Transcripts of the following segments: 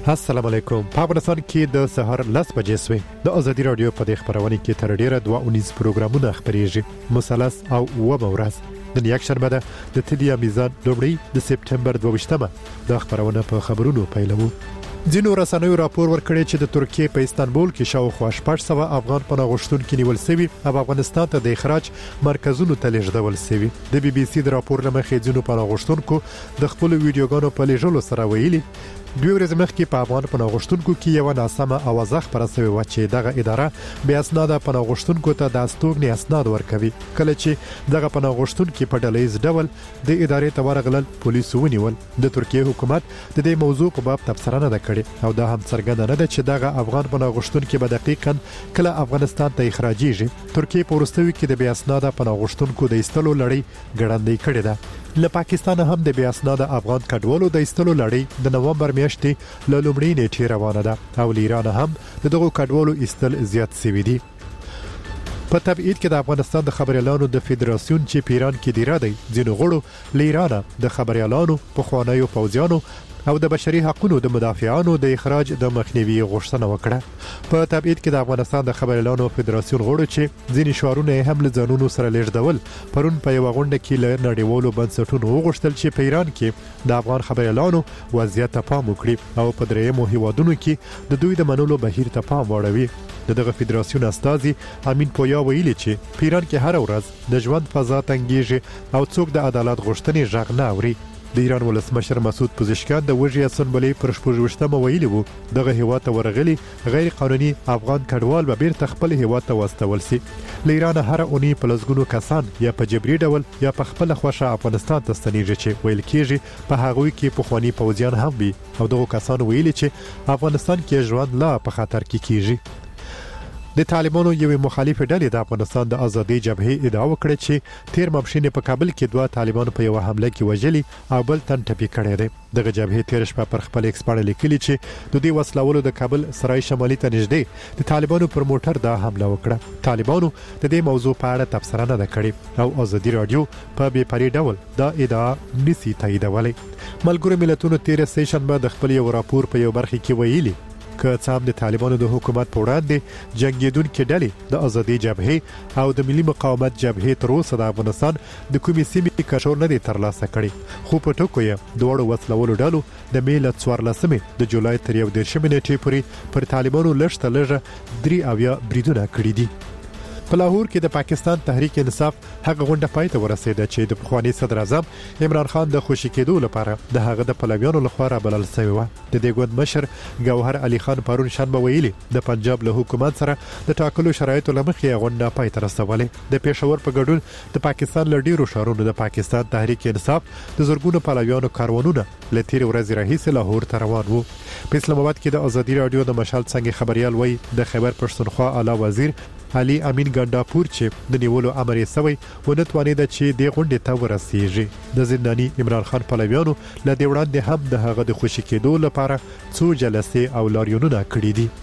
السلام علیکم. په افغانستان کې د سهار 10 بجې سوي د ازادي رادیو په خبرونه کې تر ډیره 2 پروګرامونه خبريږي. مثلث او ورځ د یکشنبه د تدیا میزان لومړی د سپټمبر 22مه د خبرونه په خبرونو پیلوو. ځینو رسنیو راپور ورکړی چې د ترکیه په استانبول کې شاوخوا 800 افغان پناه غوښتونکي نیول شوي او افغانستان ته د اخراج مرکزونو ته لیږدول شوي. د بي بي سي د راپور لمخې ځینو پناه غوښتونکو د خپل ویډیوګانو په لیږلو سره ویلي دوی ورځ مخکې په افغان پناه غوښتونکو کې یو ناسمه اوازه خبره شوې و چې دغه اداره بیا اسناد پناه غوښتونکو ته د استوګنې اسناد ورکوي. کله چې دغه پناه غوښتونکي په ډلهیز ډول د ادارې ته ورغلل پولیسو ونیول. د ترکیه حکومت د دې موضوع په باب تبصره نه کړې او دا هم څرګنده نه ده چې دغه افغان پناه غوښتونکي به دقیقاً کله افغانستان ته اخراجيږي. ترکیه په ورستوي کې د بیا اسناد پناه غوښتونکو د ایستلو لړۍ ګړندۍ کړې ده. له پاکستان هم د بیا اسناد افغان کډوالو د ایستلو لړۍ د نومبر میاشتې له لومړۍ نیټې روانه ده او ایران هم دغه کډوالو ایستل زیات سوي دي. په تبعید کې د افغانستان د خبريالانو د فدراسیون چې پیران کې دی را دی ځینو غړو لیرانه د خبريالانو په خوانیو پوځیانو او د بشري حقوقو د مدافعانو د اخراج د مخنیوي غوښتنه وکړه. په تبعید کې د افغانستان د خبريالانو فدراسیون غړو چې ځینې شعارونه هم له ځانونو سره لیږدول پرون په یو غونډه کې له نړیوالو بنسټونو وغوښتل چې په ایران کې د افغان خبريالانو وضعیت ته پام وکړي او په درېیمو هیوادونو کې د دوی د منلو بهیر ته پام واړوي. دغه فدراسیون استازي امین پویا ویلي چې په ایران کې هر ورځ د ژوند فضا تنګیږي او څوک د عدالت غوښتنې ژغ نه اوري. د ایران ولسمشر مسعود پزشکیان د وژې اسمبلی پر 28مه ویلي وو دغه هیواد ته ورغلي غیر قانوني افغان کډوال به بیرته خپل هیواد ته واستول شي. له ایران هر اونۍ په لږونو کسان یا په جبري ډول یا په خپل خوښه افغانستان ته ستنیږي چې ویل کېږي په هغوی کې پخوانی پوځیان هم وي او دغه کسان ویلي چې افغانستان کې ژوند لا په خطر کې کیږي. د طالبانو یو مخالف ډلې د افغانستان د ازادي جبهې ادعا وکړه چې تیر ماپښین په کابل کې دوه طالبانو په یو حمله کې وژلي او بل تن ټپي کړی دی. دغه جبهې تیر شپه پر خپل ایکس باندې لیکلي چې د دې وسلوالو د کابل سرای شمالي ته نږدې د طالبانو پر موټر دا حمله وکړه. طالبانو د دې موضوع په اړه تبصره نه کړې او ازادي رادیو په بې پرې ډول دا ادعا نسی تاییدولې. ملګرو ملتونو تیر سیشنبه د خپل یو راپور په یو برخه کې ویلي که څام د طالبانو د حکومت په وړاندې جنگیدونکو ډلې د ازادي جبهې او د ملي مقاومت جبهې تر اوسه د افغانستان د کومې سیمې کشور نه دي ترلاسه کړي. خو په ټکو یې دوه وسلوالو ډلو د میله 14 د جولای تر 11 نیټې پورې پر طالبانو لږ لږه 3 بریدونه کړي دي. په لاهور کې د پاکستان تحریک انصاف هغه غونډه پای ته ورسېده چې د پخوانی صدر اعظم عمران خان د خوشی کېدو لپاره د هغه د پلویانو لخوا بلل شوی و. د دې ګوند مشر ګوهر علي خان پرون شنبه ویلي د پنجاب له حکومت سره د ټاکلو شرایطو لمخې غونډه پای ته رسولې. د پېښور په ګډون د پاکستان لډیرو شهرونو د پاکستان تحریک انصاف د زورګونو پلویانو کاروانونه لتیر ورځ راهیسې لاهور ته روان وو. په اسلام آباد کې د ازادي رادیو د مشال څنګه خبريال وای د خیبر پښتونخوا اعلی وزیر علي امین ګنداپور چې د نیولو امر یې سوی ونتوانید چې د غونډې ته ورسیږي. د زنداني عمران خان پلویانو له دې وړاندې هم د هغه د خوشی کېدو لپاره څو جلسې او لاریونونه کړي دي.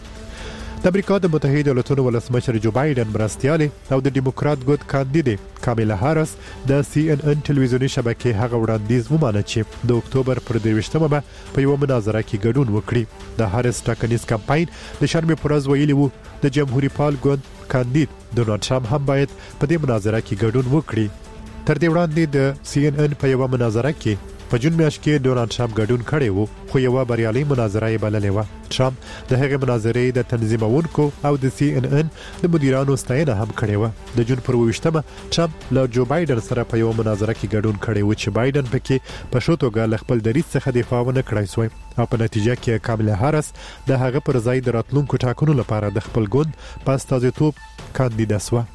د امریکا د متحده ایالاتو ولسمشر جو بایدن مرستياله او د ډیموکرات ګوند کاندیدې کامیلا هارس د CNN ټلویزیونی شبکې هغه وړاندیز ومانه چې د اکتوبر پر 23مه په یو مناظره کې ګډون وکړي. د هارس ټاکنیز کمپاین د شنبه پر ورځ ویلي وو د جمهوریت پال ګوند کاندید ډونالد ټرمپ هم باید په دې مناظره کې ګډون وکړي. تر دې وړاندې د CNN په یو مناظره کې په جون میاشت کې ډونالد ټرمپ ګډون کړی وو خو یو بریالي مناظره یې بللې و. ټرمپ د هغې مناظرې د تنظیمونکو او د CNN د مدیرانو ستاینه هم کړې و. د جون پر 28مه ټرمپ له جو بایدن سره په یو مناظره کې ګډون کړی و چې بایدن پکې په شوتوګه له خپل دریځ څخه دفاع ونه کړای سوی او په نتیجه کې کاملا هارس د هغه پر ځای د راتلونکو ټاکنو لپاره د خپل ګوند په استازیتوب کاندیدا سو.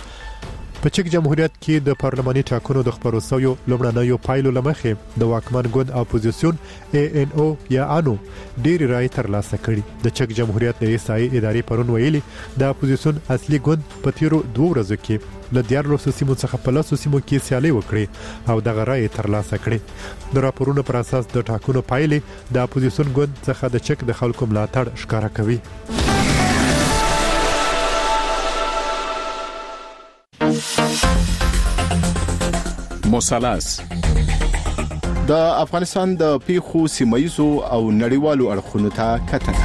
په چک جمهوریت کې د پارلماني ټاکنو د خبرو سویو لومړنیو پایلو لمخې د واکمن ګوند اپوزیسیون ANO یا انو ډېر رائے ترلاسه کړي. د چک جمهوریت د رئیسای ادارې پرون ویلي د اپوزیسیون اصلي ګوند په تیرو 2 ورځو کې له 14 سیمو څخه په 10 سیمو کې سیالي وکړي او دغه رائے ترلاسه کړي. د راپورونو پر اساس د ټاکنو پایلې د اپوزیسیون ګوند څخه د چک د خلکو ملاتړ ښکارا کوي. مثلث د افغانستان د پیښو سیمایزو او نړیوالو اړخونو ته کتنه.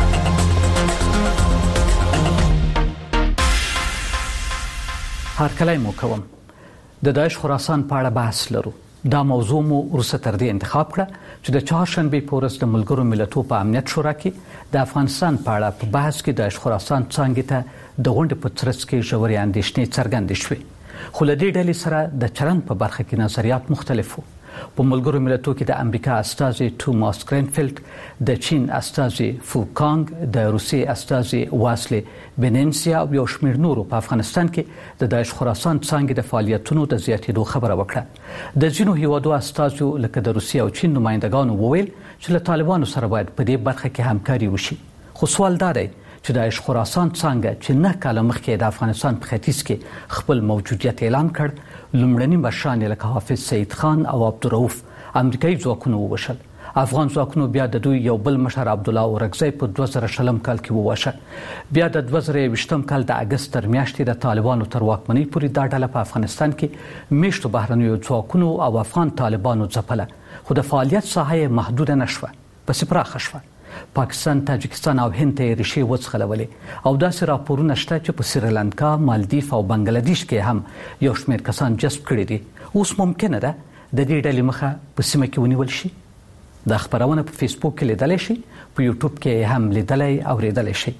هرکلی مو کوم. د داعش خراسان په اړه بحث لرو. دا موضوع مو وروسته تر دې انتخاب کړه چې د چهارشنبې په ورځ د ملګرو ملتونو په امنیت شورا کې د افغانستان په اړه په بحث کې داعش خراسان څانګې ته د غونډې په ترڅ کې ژورې اندېښنې څرګندې شوې. خو له دې ډلې سره د چلند په برخه کې نظریات مختلف وو. په ملګرو ملتونو کې د امریکا استازي توماس گرینفیلد، د چین استازي فوکانګ، د روسیې استازي واسلی بننسیا او یو شمېر نورو په افغانستان کې د داعش خراسان څانګې د فعالیتونو د زیاتېدو خبره وکړه. د ځینو هیوادو استازو لکه د روسیې او چین نمایندګانو وویل چې له طالبانو سره باید په دې برخه کې همکاري وشي. خو سوال دا دی چې داعش خراسان څانګه چې 9 کاله مخکې د افغانستان په ختیځ کې خپل موجودیت اعلان کړ، لومړني مشران لکه حافظ سید خان او عبدالرؤف امریکایي ځواکونه ووژل. افغان ځواکونو بیا د دوی یو بل مشر عبدالله اورکزی په 2000 کال کې ووژل. بیا د 2020 کال د اګست تر میاشتې د طالبانو تر واکمنۍ پورې دا ډله په افغانستان کې میشتو بهرنیو ځواکونو او افغان طالبانو ځپله، خو د فعالیت ساحه یې محدوده نشوه، پسې پراخه شوه. پاکستان، تاجکستان او هند ته ریښې وڅخلولې او داسې راپورونه شته چې په سریلانکا، مالدیف او بنگلادیش کې هم یو شمېر کسان جذب کړي دي. اوس ممکنه ده د دې ډلې مخه په سیمه کې ونیول شي. دا خبرونه په فیسبوک کې لیدلی شي، په یوټیوب کې هم لیدلی او اوریدلی شي.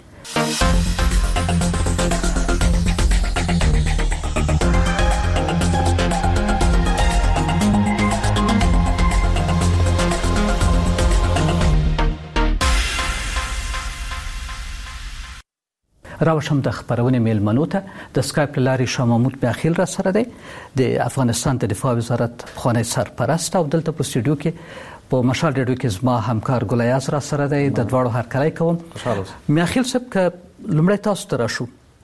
راوشم د خبرونه میلمنو ته د اسکایپ لاري شاه محمود بخیل را سره دی، د افغانستان د دفاع وزارت خانه سرپرست، او دلته په استودیو کې په مشال ریډیو کې زما همکار ګلیاز را سره دی. د دواړو هرکلی کوم. میخیل صاحب که لومړی تاسو ته راشو،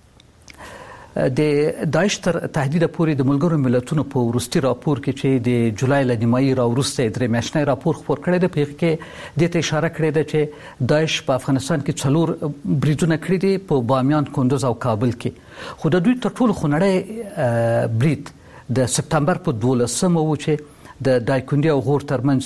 د داعش تر تهدید پورې د ملګرو ملتونو په وروستي راپور کې چې د جولای له نیمایي راوروسته درې میاشتنی راپور خپور کړی دی، په هغې کې دې ته اشاره کړې ده چې داعش په افغانستان کې 4 بریدونه کړي دي په بامیان، کندوز او کابل کې. خو د دوی تر ټولو خونړی برید د سپتمبر په 12 و چې د دایکنډي او غور ترمنځ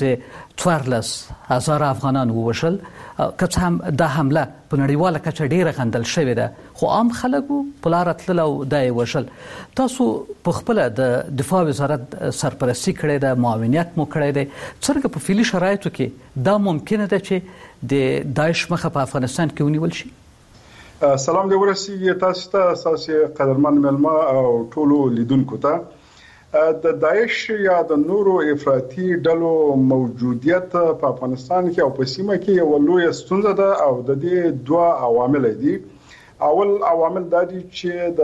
14,000 افغانان ووژل. که څه هم دا حمله په نړیواله کچه ډیره غندل شوې ده، خو عام خلکو په لاره تلل او دا یې وژل. تاسو په خپله د دفاع وزارت سرپرستي کړې ده، معاونیت مو کړی دی. څرنګه په فعلي شرایطو کې دا ممکنه ده چې د داعش مخه په افغانستان کې ونیول شي؟ سلام دې ورسیږي تاسو ته، اساسي قدرمن ملما او ټولو لیدونکو ته. د داعش یا د نورو افراطي ډلو موجودیت په افغانستان کې او په سیمه کې یو لوی ستونزه ده او د دې دوه عوامل دي. اول عوامل دا دي چې د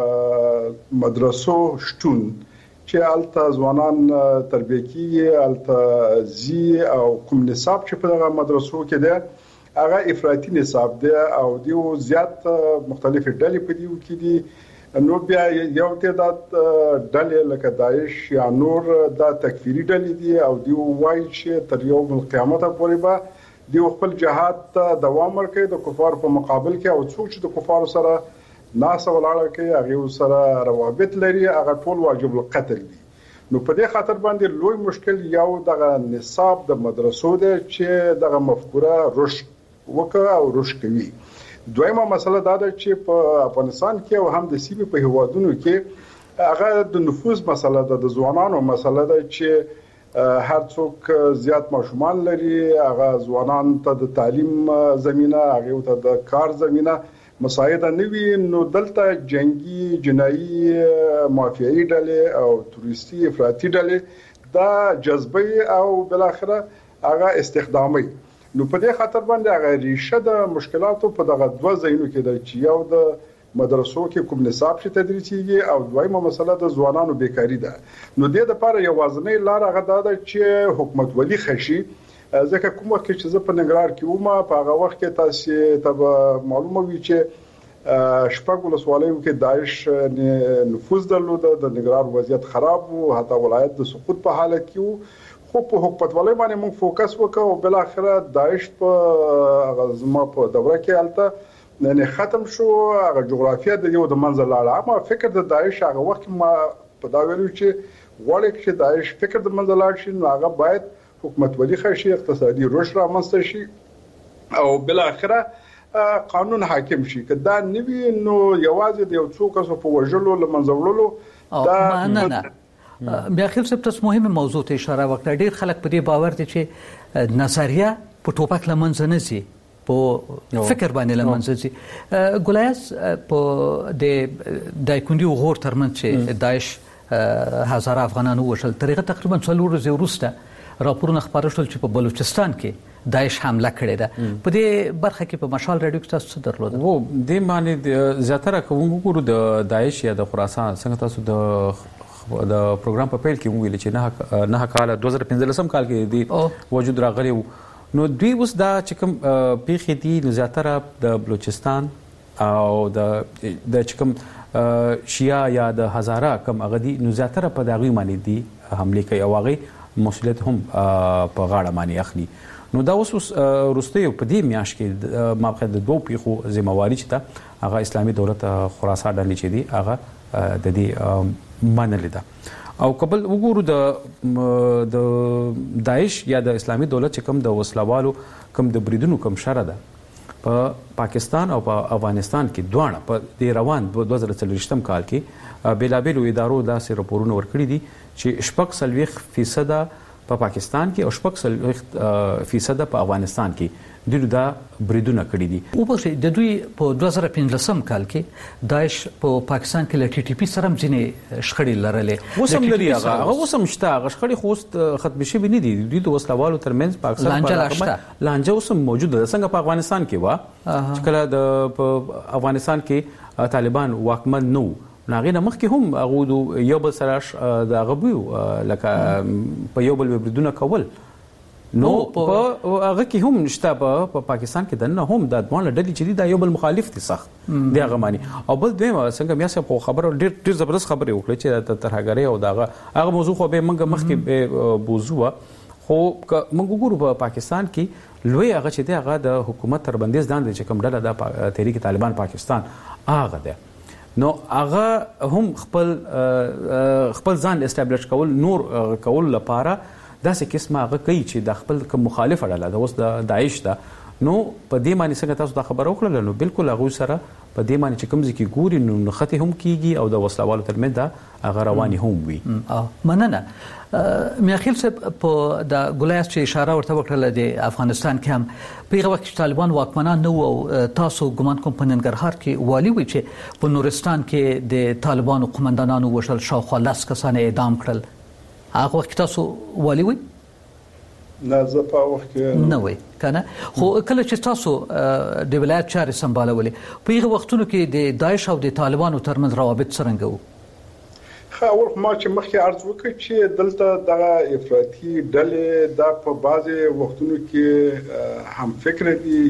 مدرسو شتون چې الته ځوانان تربیه کیږي، الته زی او کوم نصاب چې په دغه مدرسو کې ده هغه افراطي نصاب ده او دیو زیات مختلفې ډلې په دیو کې دي. نو بیا یو تعداد ډلې لکه داعش یا نور دا تکفیری ډلې دي او دی وایي چې تر یوم القیامت پورې به دی خپل جهاد ته دوام ورکړي د کفار په مقابل کې، او څوک چې د کفار سره ناس ولاړه کوي هغه سره روابط لري هغه ټول واجب القتل دي. نو په دې خاطر باندې لوی مشکل یو دغه نصاب د مدرسو ده چې دغه مفکوره رشد وکړه او رشد کوي. دویمه مسله دا ده چې په افغانستان کې او هم د سیمې په هیوادونو کې هغه د نفوذ مسله ده، د ځوانانو مسله ده چې هر څوک زیات ماشومان لري، هغه ځوانان ته د تعلیم زمينه، هغه ته د کار زمينه مساعده نه وي. نو دلته جنگي، جنایي، مافیایي ډلې او تروریستي افراطي ډلې دا جذبه او بل اخره هغه استخدامي. نو په دې خاطر باندې هغه ریشه د مشکلاتو په دغه دوه ځایونو کې ده چې یو د مدرسو کې کوم نصاب چې تدریسيږي او دویمه مسله د ځوانانو بیکاری ده. نو د دې لپاره یوازینی لار هغه ده چې حکومت ولي خشي. ځکه کوم وخت چې زه په ننګرهار کې وم په هغه وخت کې تاسو ته معلومه وي چې شپږ ولسوالیو کې داعش نفوذ درلود، د ننګرهار وضعیت خراب وو، حتی ولایت د سقوط په حالت کې وو. خو په حکومت ولې باندې موږ فوکس وکړو او بل اخره داعش په غزما په دوره کې الته نه ختم شو. هغه جغرافیه د یو د منځ لاړه. اما فکر د داعش هغه وخت ما په دا ویلو چې غواړي چې داعش فکر د منځ لاړ شي، نو هغه باید حکومتولي خشي اقتصادي رشد رامنځته شي او بل اخره قانون حاکم شي. که دا نوي نو یوازې د یو څو کسو په وژلو لمنځولو دا نه بیا خیر څه تاسو مهمه موضوع ته اشاره وکړه. ډیر خلک په دې باور دي چې نظریه په ټوپک لمنځ نه ځي، په فکر باندې لمنځ ځي. ګولیاس په د دایکوندي او غور ترمنځ چې داعش هزار افغانانو وشل طریقه تقریبا 4 ورځې وروسته راپورونه خبر شول چې په بلوچستان کې داعش حمله کړې ده. په دې برخه کې په مشال رادیو کې تاسو څه درلود؟ وو د باندې زیاتره کوم ګورو د داعش یا د خراسان څنګه تاسو د پروګرام په پیل کې ویل چې نه کال 2015 کال کې دی وجود راغلی نو دوی اوس دا چې کوم پیښې دي نو زیاتره د بلوچستان او د چې کوم شیا یا د هزاره کم اغدي نو زیاتره په داغي معنی دي حمله کوي او هغه مسؤلیت هم په غاړه معنی اخلي. نو دا اوس روسته په دې میاش کې مابقه د دوه پیخو ذمہواری چې هغه اسلامي دولت خراسان ډلې چې دي هغه د دې منل ده او قبل وګورو د داعش یا د اسلامي دولت چې کوم د وسلوالو کوم د بریدونو کوم شر ده په پاکستان او په افغانستان کې دوه په روان 2023 کال کې بیلابیلو ادارو داسې راپورونه ورکړي دي چې 40% په پاکستان کې او 40% په افغانستان کې دوی دا بریدونه کړي دي. او په د دوی په 2015 کال کې داعش په پاکستان کې ل ټي ټي پی سره ځینې شخړې لرلې. وسم لري هغه وسم شته هغه شخړې خو ختم شي نه دي. دوی د وسلوالو ترمنځ پاکستان په لانجه وسم موجوده ده څنګه په افغانستان کې وا چې کله د افغانستان کې طالبان واکمن نو ناغې نه مخکې هم هغه یو بل سره د غبو لکه په یو بل بریدونه کول نو په هغه کې هم نشته. په پاکستان کې دنه هم د ځوان ډلې چې دا یو بل مخالف دي سخت دی هغه معنی او بل دوی څنګه میا سه په خبرو ډیر زبردست خبره وکړه چې ترهګری او داغه موضوع خو به منګه مخکې به بوزوه خو موږ ګورو په پاکستان کې لوی هغه چې دی هغه د حکومت تر بندیز لاندې چې کوم ډله د تحریک طالبان پاکستان هغه ده نو هغه هم خپل ځان استابلیش کول نور کول لپاره داسې قسمه هغه کوي چې د خپل کوم مخالف اړه ده اوس د داعش ده نو په دې معنی څنګه تاسو دا خبره وکړه نو بالکل هغه سره په دې معنی چې کوم ځکه ګوري نو خطي هم کیږي او د وسلوالو ترمنځ دا هغه رواني هم وي. مننه میاخیل صاحب په د ګولیاس چې اشاره ورته وکړه د افغانستان کې هم په هغه وخت کې طالبان واکمنان نو او تاسو ګمان کوم په ننګرهار کې والی وي چې په نورستان کې د طالبانو قومندانانو وشل شاوخوا 10 کسان اعدام کړل. هغه وخت تاسو والی وي؟ نه زه په وخت کې نه وي کنه خو کله چې تاسو د ولایت چارې سمبالولې په هغه وختونو کې د داعش او د طالبانو ترمنځ روابط څنګه وو؟ اول ما چې مخکې عرض وکړ چې دلته د افراطي ډلې د په بعضي وختونو کې هم فکر دي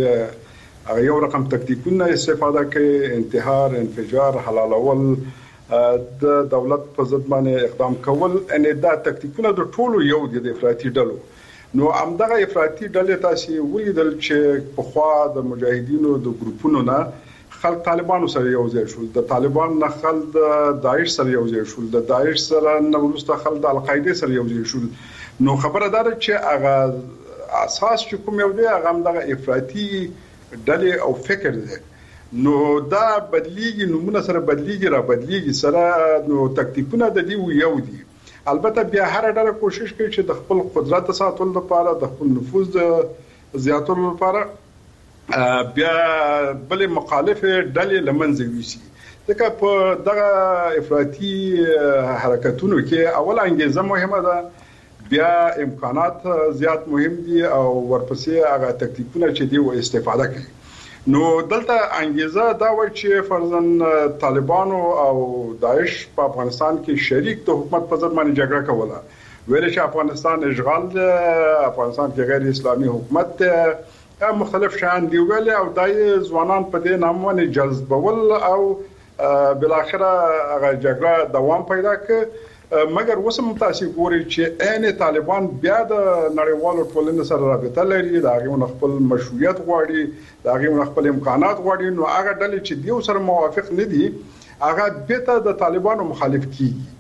یو رقم تکتیکونه استفاده کوي انتحار انفجار حلالول د دولت په ضد باندې اقدام کول ان دا تکتیکونه د ټولو یو دي د افراطي ډلو. نو همدغه افراطي ډلې تاسو ولیدل چې په خوا د مجاهدینو د ګروپونو نه خلک طالبانو سره یو ځای شول، د طالبان نه خلک د داعش سره یو ځای شول، د داعش سره نو وروسته خلک د القاعده سره یو ځای شول. نو خبره ده چې هغه اساس چې کوم یو دی هغه همدغه افراطي ډلې او فکر دی. نو دا بدلیږي نمونه سره بدلیږي را بدلیږي سره نو تکتیکونه د دې یو دي. البته بیا هر ډله کوشش کوي چې د خپل قدرت ساتلو لپاره د خپل نفوذ زیاتولو لپاره بیا بل مخالف ډلې لمنځه ویسي. ځکه په دغه افراطي حرکتونو کې اول انګیزه مهمه ده، بیا امکانات زیات مهم دي او ورپسې هغه تکتیکونه چې دی و استفاده کوي. نو دلته انګیزه دا و چې فرضاً طالبانو او داعش په افغانستان کې شریک د حکومت په ضد باندې جګړه کوله. ویل چې افغانستان اشغال ده، افغانستان کې غیر اسلامي حکومت ده، مختلف شان دی ویل او دای ځوانان په دې نام باندې جذبول او بل اخره هغه جګړه دوام پیدا کړ. مګر وسم تاسو ګوري چې عین طالبان بیا د نړیوالو ټولنې سره رابطه لري، دا غوښنه خپل مشروعیت غواړي، دا غوښنه خپل امکانات غواړي. نو هغه ډلې چې دیو سره موافق نه دي هغه بیت د طالبانو مخالف کیږي.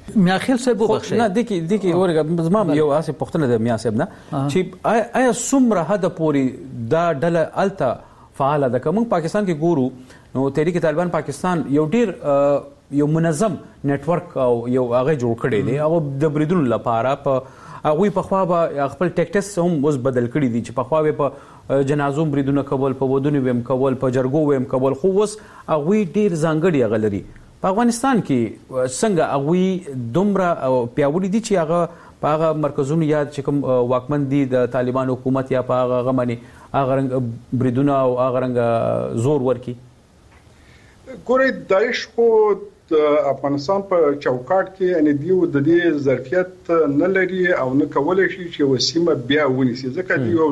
میاخیل صاحب وبخښه نه دکی ورګه زما یو اسه پښتنه د میا صاحب نه چې آیا څومره حد پورې دا ډله الته فعال ده. کوم پاکستان کې ګورو نو تحریک طالبان پاکستان یو ډیر یو منظم نتورک او یو هغه جوړ کړی دی او د بریدونو لپاره په هغه په خوا به خپل ټیکټس هم اوس بدل کړی دي چې په خوا په جنازو بریدونه کول په ودونو ویم کول په جرګو ویم کول خو اوس هغه ډیر ځانګړي غلري. په افغانستان کې څنګه هغه دومره پیاوړي دي چې هغه په هغه مرکزونو یا چې کوم واکمن دي د طالبان حکومت یا په هغه غمني هغه رنګ بریدونه او هغه رنګ زور ورکی. ګورې داعش خو د افغانستان په چوکاټ کې ان دیو د دې ظرفیت نه لري او نه کولای شي چې وسیمه بیا ونیسي ځکه دی یو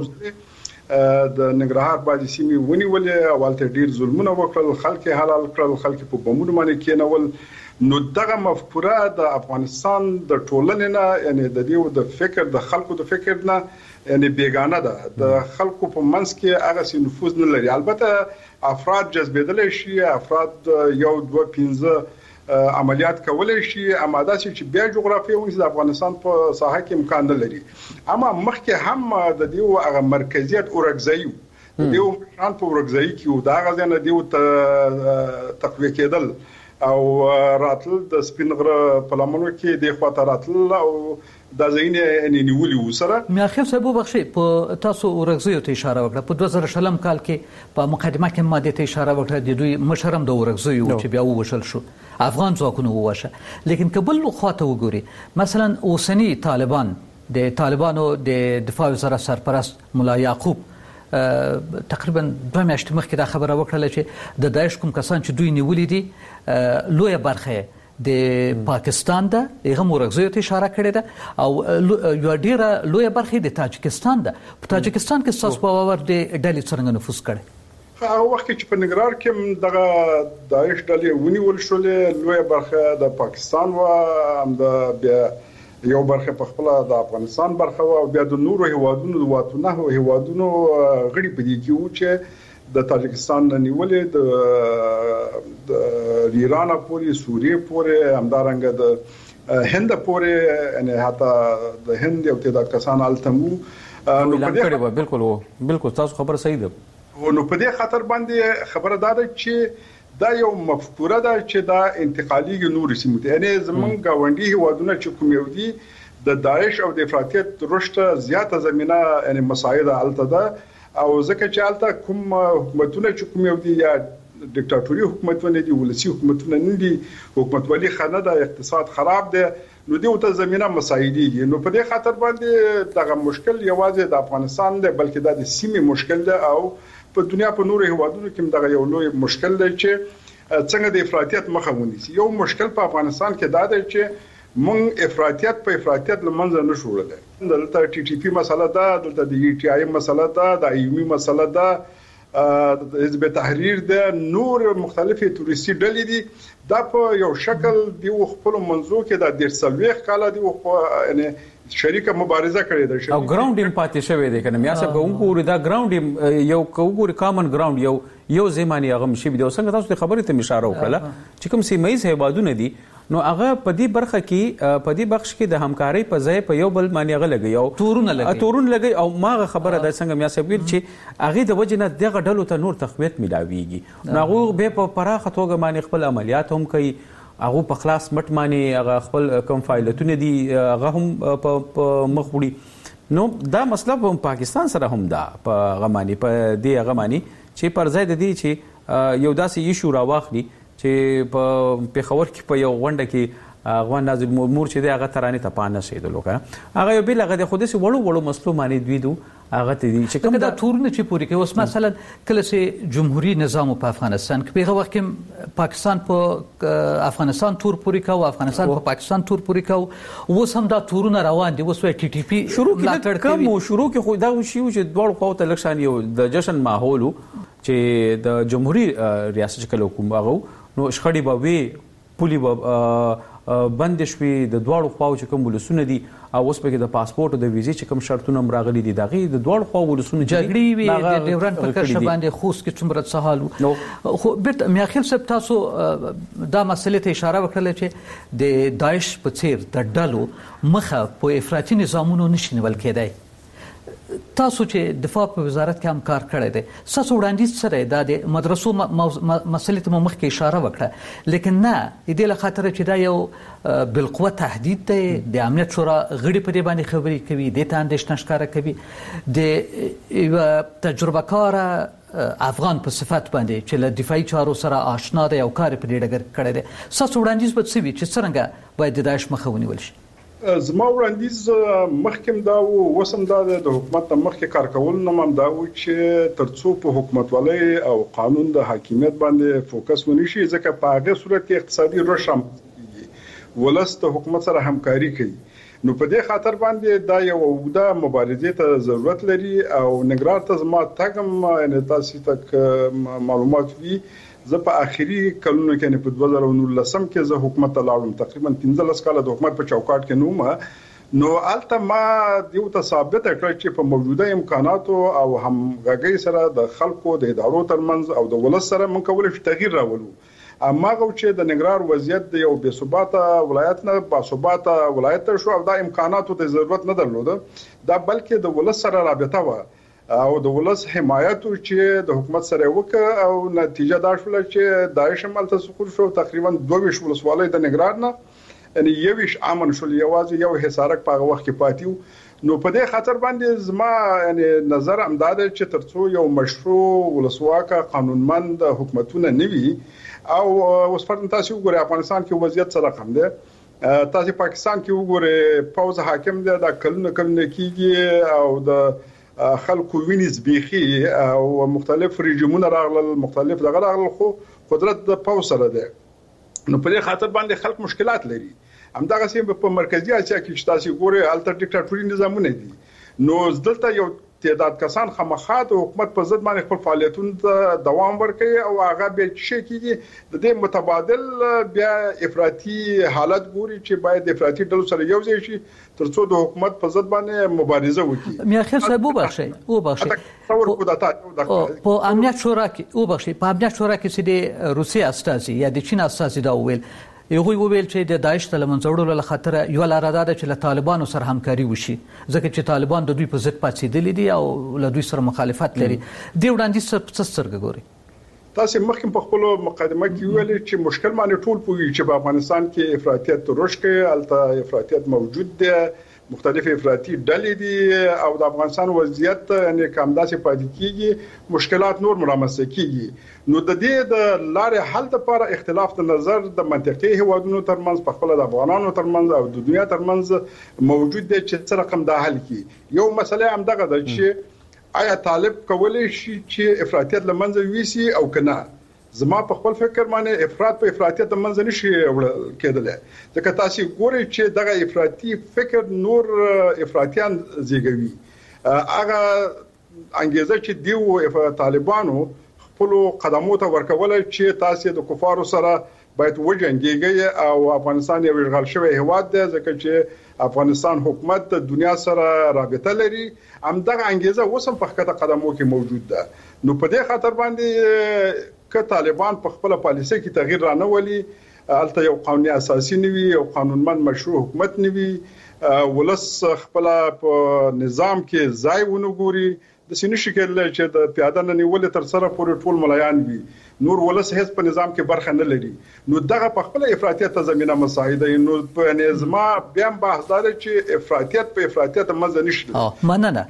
د ننګرهار باندې سیمه ونیولې اولته ډیر ظلمونه وکړل خلک حلال کړل خلک په بمونو باندې کېنول نو دغه مفکوره د افغانستان د ټولنې نه یعنی د دې د فکر د خلکو د فکر نه یعنی بیگانه ده د خلکو په منځ کې هغه سي نفوذ نه لري. البته افراد جذبېدل شي افراد یو دوه 15 عملیات کولای شي اماده چې بیا جغرافي ونیسي د افغانستان په ساحه کې امکان نه لري. اما مخکې هم د دې هغه مرکزیت اورګزایو د دې شان په اورګزای کې دا غزنه دی تقویه کېدل او راتل د سپینغره په لمنو کې د خواته راتل او د زینې نیولي وسره. میاخیل صاحب وبخښئ په تاسو اورګزیو ته اشاره وکړه په 2000 کال کې په مقدمه کې ماده ته اشاره وکړه د دوی مشرم د اورګزیو چې بیا ووشل شو افغان ځواکونو ووشه لیکن قبل خواته وګوري مثلا اوسنی طالبان د طالبانو د دفاع وزارت سرپرست مولا یعقوب تقریبا 2 میاشتې مخکې دا خبره وکړه چې د داعش کوم کسان چې دوی نیولې دي لویه برخه د پاکستان ده هغه مرغزیو ته اشاره کړې ده او یو ډیره لویه برخه د تاجکستان ده. په تاجکستان کې تاسو په باور د ډلې څنګه نفوذ کړي؟ هغه وخت چې په ننګرهار کې دغه داعش ډلې ونیول شولې لویه برخه د پاکستان و هم د بیا یو برخه په خپل د افغانستان برخه او بیا د نورو هیوادونو د واتونه هیوادونو غړي په دې کې و چې د تاجکستان نیولې د ایران پورې سوریه پورې همدارنګه د هند پورې یعنی حتی د هند یو تعداد کسان التمو نو په دې بالکل تاسو خبر صحیح ده. نو په دې خاطر باندې خبره ده چې دا یو مفکوره ده چې دا انتقالي نور سیمه ده یعنی زمونږ گاونډي هیوادونه چې کوم یو دي د داعش او د افراطیت رشد زیاته زمينه یعنی مساعده الته ده او ځکه چې الته کوم حکومتونه چې کوم یو دي یا ډیکټاتوري حکومتونه دي ولسی حکومتونه نه دي حکومتولي خانه ده اقتصاد خراب ده نو دی ته زمينه مساعدي دي نو په دې خاطر باندې دغه مشکل یوازې د افغانستان ده بلکې د سیمې مشکل ده او په دنیا په نورو هیوادونو کې دغه یو لوی مشکل دی چې څنګه د افراطیت مخه ونیسي. یو مشکل په افغانستان کې دا دی چې مونږ افراطیت په افراطیت لمنځه نه شوړل دلته ټي ټي پی مسله ده دلته د ای ټي آی مسله ده د ایومي مسله ده د حزب تحریر ده نور مختلفه توريستي ډلې دي دا په یو شکل دی خپل منځو کې د 130 کال دی یعنی شریکه مبارزه کړې ده او ګراوند پاتې شوی دی کنه میا صاحب کوم دا ګراوند یو کوګوري کامن ګراوند یو زمانی هغه مشي دی څنګه تاسو خبرې ته اشاره وکړه چې کوم سیمایي هیوادونه دي نو هغه په دې برخه کې په دې بخش کې د همکارۍ په ځای په یو بل باندې هغه لګي او تورون لګي او ماغه خبره ده څنګه میا صاحب چې هغه د وجه نه دغه ډلو ته نور تقویت ملاويږي نو هغه به په پراخه توګه باندې خپل عملیات هم کوي هغه په خلاص مټ باندې هغه خپل کوم فایلټونه دي هغه هم په مخ وړي نو دا مسله په پاکستان سره هم ده په غمانی په دې غمانی چې پر ځای د دې چې یو داسې ایشو راواخلي چې په پیښور کې په یو غونډه کې افغان ناظر مور چې دی هغه ترانه ته پانه شیدلو کنه هغه یو بل هغه د خوده سي وړو مسلو باندې دوی دو هغه ته دي چې کوم دا تورونه چې پوری کوي اوس مثلا کله چې جمهوریت نظام په افغانستان کې په وخت کې پاکستان په افغانستان تور پوری کوي افغانستان په پاکستان تور پوری کوي اوس هم دا تورونه روان دي اوس ټي ټي پی شروع کې کوم شروع کې خو دا شی چې دوړ قوت لکشان یو د جشن ماحول چې د جمهوریت ریاست کله حکومت هغه نو شخړې به وي پولی به بند شوي د دواړو خواو چې کوم ولسونه دي او اوس پکې د پاسپورت او د ویزې چې کوم شرطونه راغلي دي دغه د دواړو خواو ولسونه جګړې وي د ډیورن په کرښه باندې خوست کې څومره څه حال خو بیرته میاخیل صاحب تاسو دا مسلې ته اشاره وکړه چې د داعش په څیر د ډلو مخه په افراطي نظامونو نشي نیول کېدای تاسو چې دفاع په وزارت کې هم کار کړی دی تاسو وړاندیز سره د مدرسو مسلې ته مخ کې اشاره وکړه لیکن نه دې له خاطر چې دا یو بالقوه تهدید دی د امنیت شورا غړي په دې باندې خبرې کوي د ته اندېښنه ښکاره کوي د تجربه کار افغان په صفت باندې چې له دفاعي چارو سره آشنا دی او کار په دې ډګر کړی دی تاسو وړاندیز به څه وي چې څنګه باید د داعش مخه ونیول شي زما وړاندیز مخکم دا وسم دا د حکومت د مخکې کار کول نه مم دا و چې ترڅو په حکومتولۍ او قانون د حاکمیت باندې فوکس ونشي ځکه په هغه صورت کې اقتصادي رشم ولس د حکومت سره همکاري کوي نو په دې خاطر باندې دا یو اوږده مبارزې ته ضرورت لري او نګران ته زما تاګم ان تاسو تک معلومات وی زه په اخري کلونو کې په 2019 کې زه حکومت ته لاړم تقریبا 15 کال د حکومت په چوکاټ کې نو الته ما دیو ته ثابت کړ چې په موجوده امکاناتو او همغږي سره د خلکو د ادارو ترمنځ او د ولس سره مونږ کولای شو تغییر راولو اما غو چې د نګران وضعیت د یو بې ثباته ولایت نه با ثباته ولایت شو او د امکاناتو ته ضرورت نه درلوده دا بلکې د ولس سره رابطه و او د ولس حمایت چې د حکومت سره وکړه او نتیجه دا شول چې داعش عمل ته سقوط شو تقریبا 22 ولسوالۍ د نګران نه یعنی یوش امن شول یوازې یو حصارک په وخت کې پاتیو نو په دې خاطر باندې زما یعنی نظر امداد چې ترڅو یو مشروع ولسواکه قانونمند حکومتونه نوي او اوس فرض تاسو وګورئ افغانستان کې وضعیت سره کم دی تاسو پاکستان کې وګورئ پوز حاکم دی دا کلونه کیږي او د خلکو ویني زبيخي او مختلف رژیمونه راغلل مختلف دغه راغلل خو قدرت د پوز سره دی نو په دې خاطر باندې خلک مشکلات لري همدغه سیم په مرکزی اسیا کې چې تاسو ګورئ الټر ډیکټاتوري نظامونه دي نو دلته یو تعداد کسان خامخات حکومت په ضد باندې خپل فعالیتونو ته دوام ورکوي او هغه به شي کېږي د دې متبادل بیا افراطي حالت ګوري چې باید افراطي ډلو سره یو ځای شي ترڅو د حکومت په ضد باندې مبارزه وکړي میاخیل صاحب وبخښئ په امنیت شورا کې په امنیت شورا کې چې د روسي استازي یا د چین استازي دا ویل یو ویل چې د داعش ته لمنځوړلو له خاطر یو لاره ده چې له طالبانو سره همکاري وشي ځکه چې طالبان د دوی په ضد پاتېدلي دي او له دوی سره مخالفت لري د وړاندیز څه سترګې ګوري تاسو مخکې په خپل مقدمه کې ویل چې مشکل باندې ټول پوهیږي چې په افغانستان کې افراطیت رشد کوي البته افراطیت موجود دی مختلف افراطي ډلې دي او د افغانستان وضعیت یعنی کمداسې پاتې کیږي مشکلات نور مرامسته کیږي نو د دې د لارې حل لپاره اختلاف د نظر د منطقي هوادونو ترمنځ په خپل د افغانانو ترمنځ او د دنیا ترمنځ موجود دی چې څه رقم د حل کی یو مسله هم دغه ده چې آیا طالب کولای شي چې افراطیت لمنځه ویسي او کنه زما په خپل فکر باندې افراط په افراطیت د منځ نشي کېدل ځکه تاسو ګورئ چې دغه افراطي فکر نور افراطیان زیږوي هغه انګیزه چې دیو طالبانو خپل قدمو ته ورکول چې تاسو د کفارو سره باید وجنګيږي او افغانستان یو اشغال شوی هواد دی ځکه چې افغانستان حکومت د دنیا سره رابطه لري همدغه انګیزه وسم په خطه قدمو کې موجود ده نو په دې خاطر باندې که طالبان په خپل پالیسي کې تغییر رانولي البته یو قانوني اساسي نوي او قانونمند مشروع حکومت نوي ولس خپل په نظام کې ځای ونګوري د سینې شکل چې د پیاده نیول تر سره پورې ټول ملایان وي نور ولس هیڅ په نظام کې برخه نه لري نو دغه په خپل افراطیت ته زمينه مساعده نو په نظام بیا بحث دار چې افراطیت په افراطیت مزه نشته مننه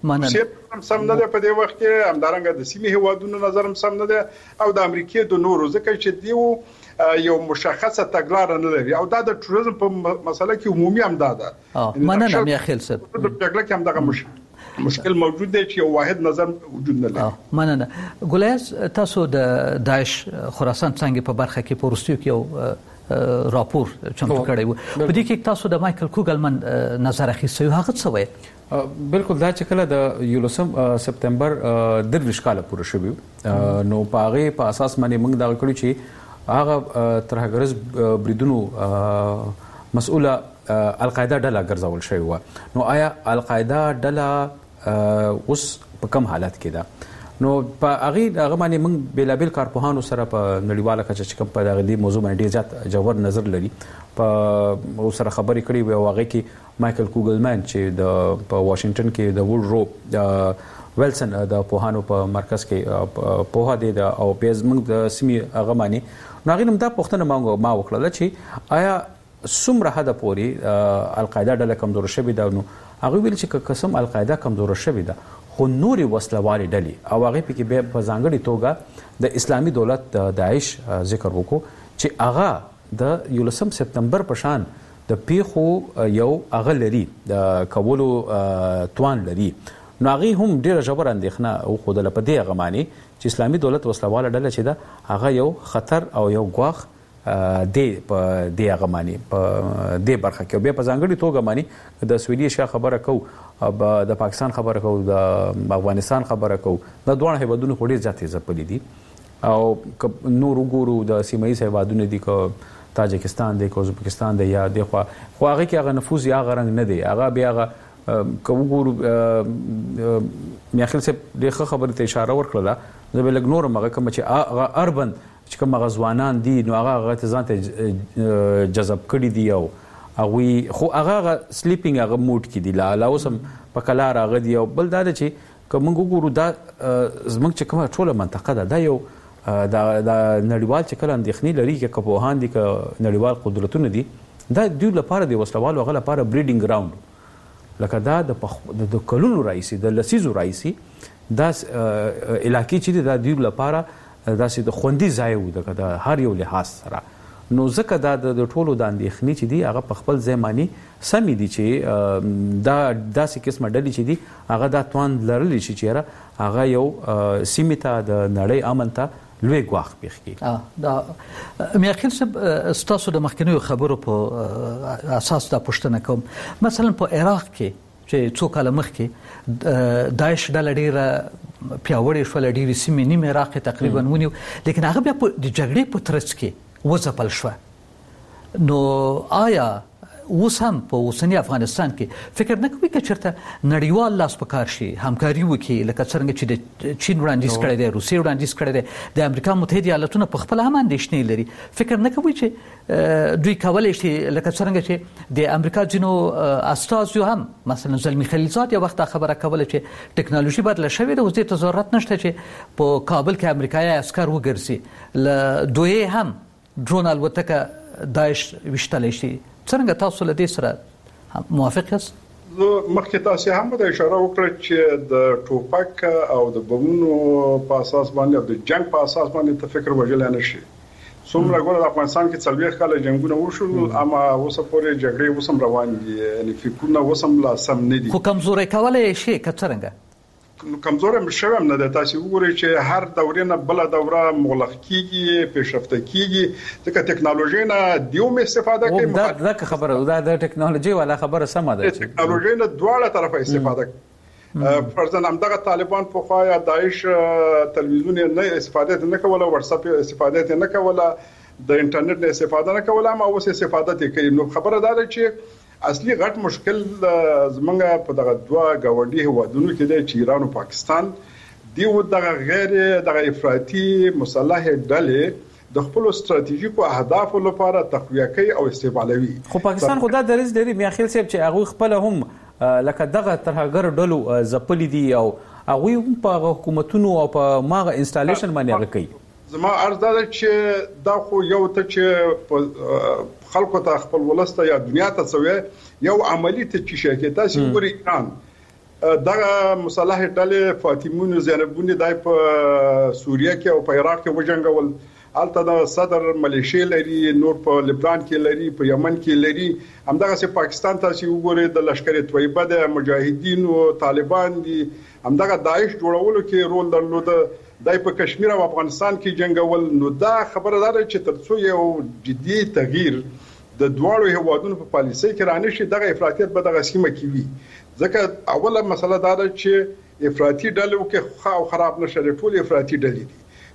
سم نه ده په دې وخت کې همدارنګه د سیمې هوادونو نظرم سم نه ده او د امریکای د نورو ځکه چې دیو یو مشخصه تګلار نه لري او دا د ټوریزم په مسله کې عمومي هم ده مننه میاخیل صاحب د جګړه کې هم دغه مشکل موجود دی چې یو واحد نظر وجود نه لري مننه ګولیاس تاسو د داعش خراسان څنګه په برخه کې پورستیو کې یو راپور چمتو کړی وو په دې کې تاسو د مایکل کوګلمن نظر اخیستی هغه څه وایي بالکل دا چې کله د 11 سپتمبر د 20 کال پوره شوی نو په هغه په اساس باندې موږ دا کړی چې هغه ترهګرز بریدونو مسؤله القاعده ډله ګرځول شوی و. نو آیا القاعده ډله اوس په کوم حالت کې ده؟ نو په هغه باندې موږ بیلابل کارپوهانو سره په نړیواله کچه چې کوم په دغه موضوع باندې ډیر زیات جوړ نظر لري په سره خبرې کړې وي او هغه کې مایکل کوګلمن چې په واشنگټن کې د وډرو ویلسن د پوهانو په مرکز کې پوها دی او پیز موږ د سیمې هغه باندې نو هغه نم دا پوښتنه ما وکړه چې آیا څومره حد پورې القاعده ډله کمزور شوې ده؟ نو هغه ویل چې قسم القاعده کمزور شوې ده خو نوري وسلوالي ډلې او هغه پکې به په ځانګړي توګه د اسلامي دولت د داعش ذکر وکړو چې هغه د 11 سپتمبر په شان د پیخو یو هغه لري د کولو توان لري. نو هغه هم ډیره جبر اندېښنه او خود له پدې هغه معنی چې اسلامي دولت وسلواله ډله چې ده هغه یو خطر او یو ګواخ د هغه معنی په دې برخه کې به په ځانګړي توګه معنی د سویلي ایشیا خبره کو د پاکستان خبره کو د افغانستان خبره کو د دوه هیوادونو خوري ځاتې ځپلې دي او نور وګورو د سیمایي هیوادونو دي کو تاجکستان دی کو ازبکستان دی یا د خو هغه کې هغه نفوذ یا هغه رنگ نه دی هغه بیا هغه کو وګورو میاخل سے دغه خبره ته اشاره ورکړه زه به لګ نور مګه کوم چې هغه اربن چې کوم غزوانان دي نو هغه ځان ته جذب کړي دي او هغه خو هغه سلیپینګ هغه موډ کې دي لا اوسم په کلار هغه دی او بل دا چې کوم وګورو دا زمونږ چې کومه ټوله منطقه ده دا یو د نړیوال چې کله اندېښنې لري چې کپوهان دي ک نړیوال قدرتونه دي دا دوی لپاره دی وسلوال هغه لپاره بریډینګ ګراوند لکه دا د کلونو رئیسي د لسیزو رئیسي دا علاقې چې دا دوی لپاره داسې د خوندي ځای وو د هر یو لحاظ سره. نو ځکه دا د ټولو د اندېښنې چې دي هغه په خپل ځای معنی سمې دي چې دا داسې قسمه ډلې چې دي هغه دا توان لرلی شي چې هغه یو سیمې ته د نړۍ امن ته لوی ګواښ پیښ کړي. دا میاخیل صاحب ستاسو د مخکنیو خبرو په اساس دا پوښتنه کوم مثلا په عراق کې چې څو کاله مخکې داعش ډله ډیره پیاوړې شو لډیرې سیمې نیمه عراق تقریبا ونیو لیکن هغه بیا د جګړې په ترڅ کې وځپل شو. نو آیا اوس هم په اوسنی افغانستان کې فکر نه کوي چې چېرته نړیوال لاس په کار شي همکاري وکړي لکه څنګه چې د چین وړاندیز کړی دی روسیې وړاندیز کړی دی د امریکا متحده ایالاتونه په خپل هم اندېښنې لري فکر نه کوي چې دوی کولی شي لکه څنګه چې د امریکا ځینو استازو هم مثلا زلمی خلیلزاد یو وخت خبره کوله چې ټکنالوژي بدله شوې ده اوس دې ته ضرورت نشته چې په کابل کې امریکایي عسکر وګرځي له دوی هم ډرون الوتکه داعش وشتلی شي. څنګه تاسو له دې سره موافق یاست؟ زه مخکې تاسو هم د اشاره وکړه چې د ټوپک او د بمونو په اساس باندې او د جنگ په اساس باندې ته فکر وجل نه شي. څومره ګوره د افغانستان کې څلويخ کاله جنگونه وشول اما اوس پورې جګړې وسم روان دي یعنی فکرونه وسم لا سم نه دي. خو کمزوري کولای شي کڅرنګ کمزور هم شوم نه د تاسو وګورئ چې هر دورې نه بل دوره مغلق کیږي پیشرفته کیږي ځکه ټکنالوژي نه دیوم استفاده کوي دا خبره دا د ټکنالوژي والا خبره سم ده چې ټکنالوژي نه دواړه طرفه استفاده کوي. فرضاً همدغه طالبان په خوایا داعش تلویزیون نه استفاده نه کوله واتس اپ استفاده نه کوله د انټرنیټ نه استفاده نه کوله ما اوس استفاده کوي. نو خبره ده چې اصلي غټ مشکل زمونږ په دغه دوه گاونډي هوادونو کې دی چې ایران او پاکستان دی و دغه غیر دغه افراطي مسلح ډلې د خپل ستراتیژیکو اهدافو لپاره تقویه کوي او استعمالوي. خو پاکستان خو دا درز لري میاخیل صاحب چې هغه خپل هم لکه دغه ترهګر ډلو ځپلي دي او هغه هم په حکومتونو او په ماغه انسټالیشن باندې هغه کوي. زما عرض ده چې دا خو یو ته چې خلکو ته خپل ولسته یا دنیا ته څوي یو عملی ته چې شي کې تاسو ګورئ ایران دغه مصالح ډلې فاطمون زینبون دای په سوریه کې او په عراق کې وجنګول الته د صدر ملیشیا لري نور په لبنان کې لري په یمن کې لري همدغه سه پاکستان تاسو وګورئ د لشکر طیبه د مجاهدین او طالبان دي همدغه داعش جوړولو کې رول درلود دای په کشمیر او افغانستان کې جنگول. نو دا خبره ده چې ترڅو یو جدي تغییر د دواړو هیوادونو په پالیسۍ کې رانشي دغه افراطیت به دغه سیمه کې وي ځکه اوله مسله دا ده چې افراطي ډلې کې خو خراب نشي ټول افراطي ډلې دي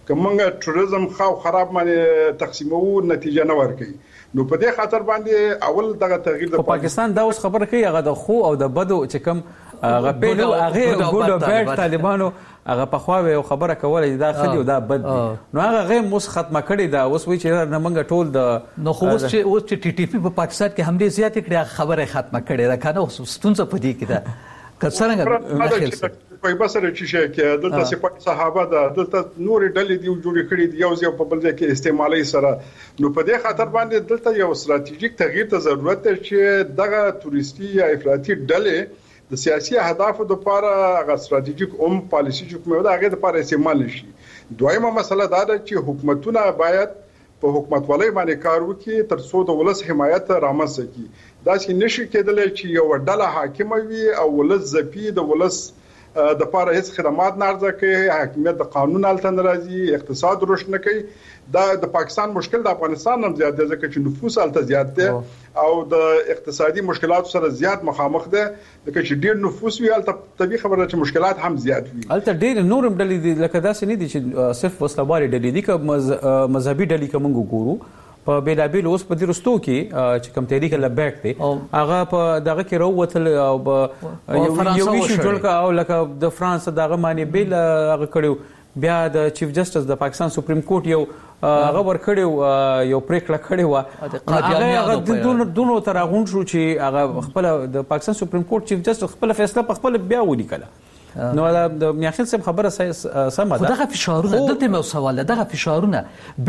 کومه ټوریزم خو خراب باندې تقسیمو نتیجه نه ورکړي. نو په دې خاطر باندې اول دغه تغییر د پاکستان دا اوس خبره کوي هغه د خو او د بدو چې کوم هغه پیلو هغه ګوډ او بیډ طالبانو هغه په خواوي او خبره کوله دا خدي او دا بد نو هغه غیر مس ختمه کړي دا اوس وی چې نه منګه ټول د نو خو اوس چې ټي ټي پی په پاکستان کې حمله زیات کړي خبره ختمه کړي دا کنه اوس ستونزه پدې کې ده کڅرنګ په بسره چې شي کې دلته سپاه صحابه ده دلته نور ډلې دی جوړې کړې دي یو په بل ځای کې استعمالي سره. نو په دې خاطر باندې دلته یو ستراتیژیک تغییر ته ضرورت ده چې دغه توريستي یا افراطي ډلې د سیاسي اهدافو لپاره هغه ستراتیژیک پالیسي چې کومه ده هغه لپاره استعمال شي. دویمه مسله دا ده چې حکومتونه باید په حکومتولۍ باندې کار وکړي تر څو د ولس حمایت رامنځته کړي. دا چې نشي کېدلی چې یو ډله حاکم وي او ولس ځپي د ولس د پاره هیڅ خدمات نه ارزه کوي حاکمیت د قانون الته ناراضي اقتصاد رشد نه کوي. دا د پاکستان مشکل د افغانستان هم زیات دی ځکه چې نفوس الته زیات دی او د اقتصادي مشکلاتو سره زیات مخامخ دی ځکه چې ډیر نفوس وی الته طبيعي خبره چې مشکلات هم زیات وي. الته ډیر نورم ډلې دي لکه داسې نه دي چې صرف وسلوالي ډلې دي که مذهبي ډلې کوم ګورو په بیلابیل اوس په دې رستو کې چې کوم تحریک لبیک دی هغه په دغه کې راووتل او یو ویشو جوړ کا او لکه د فرانس دغه معنی بیل هغه کړیو بیا د چیف جسټس د پاکستان سپریم کورټ یو هغه ور کړیو یو پریکړه کړې و هغه دونو تر غون شو چې هغه خپل د پاکستان سپریم کورټ چیف جسټس خپل فیصله په خپل بیا ولیکله. نو د میاخیل صاحب خبره سمه ده. دغه فشارونه دلته مو سوال دغه فشارونه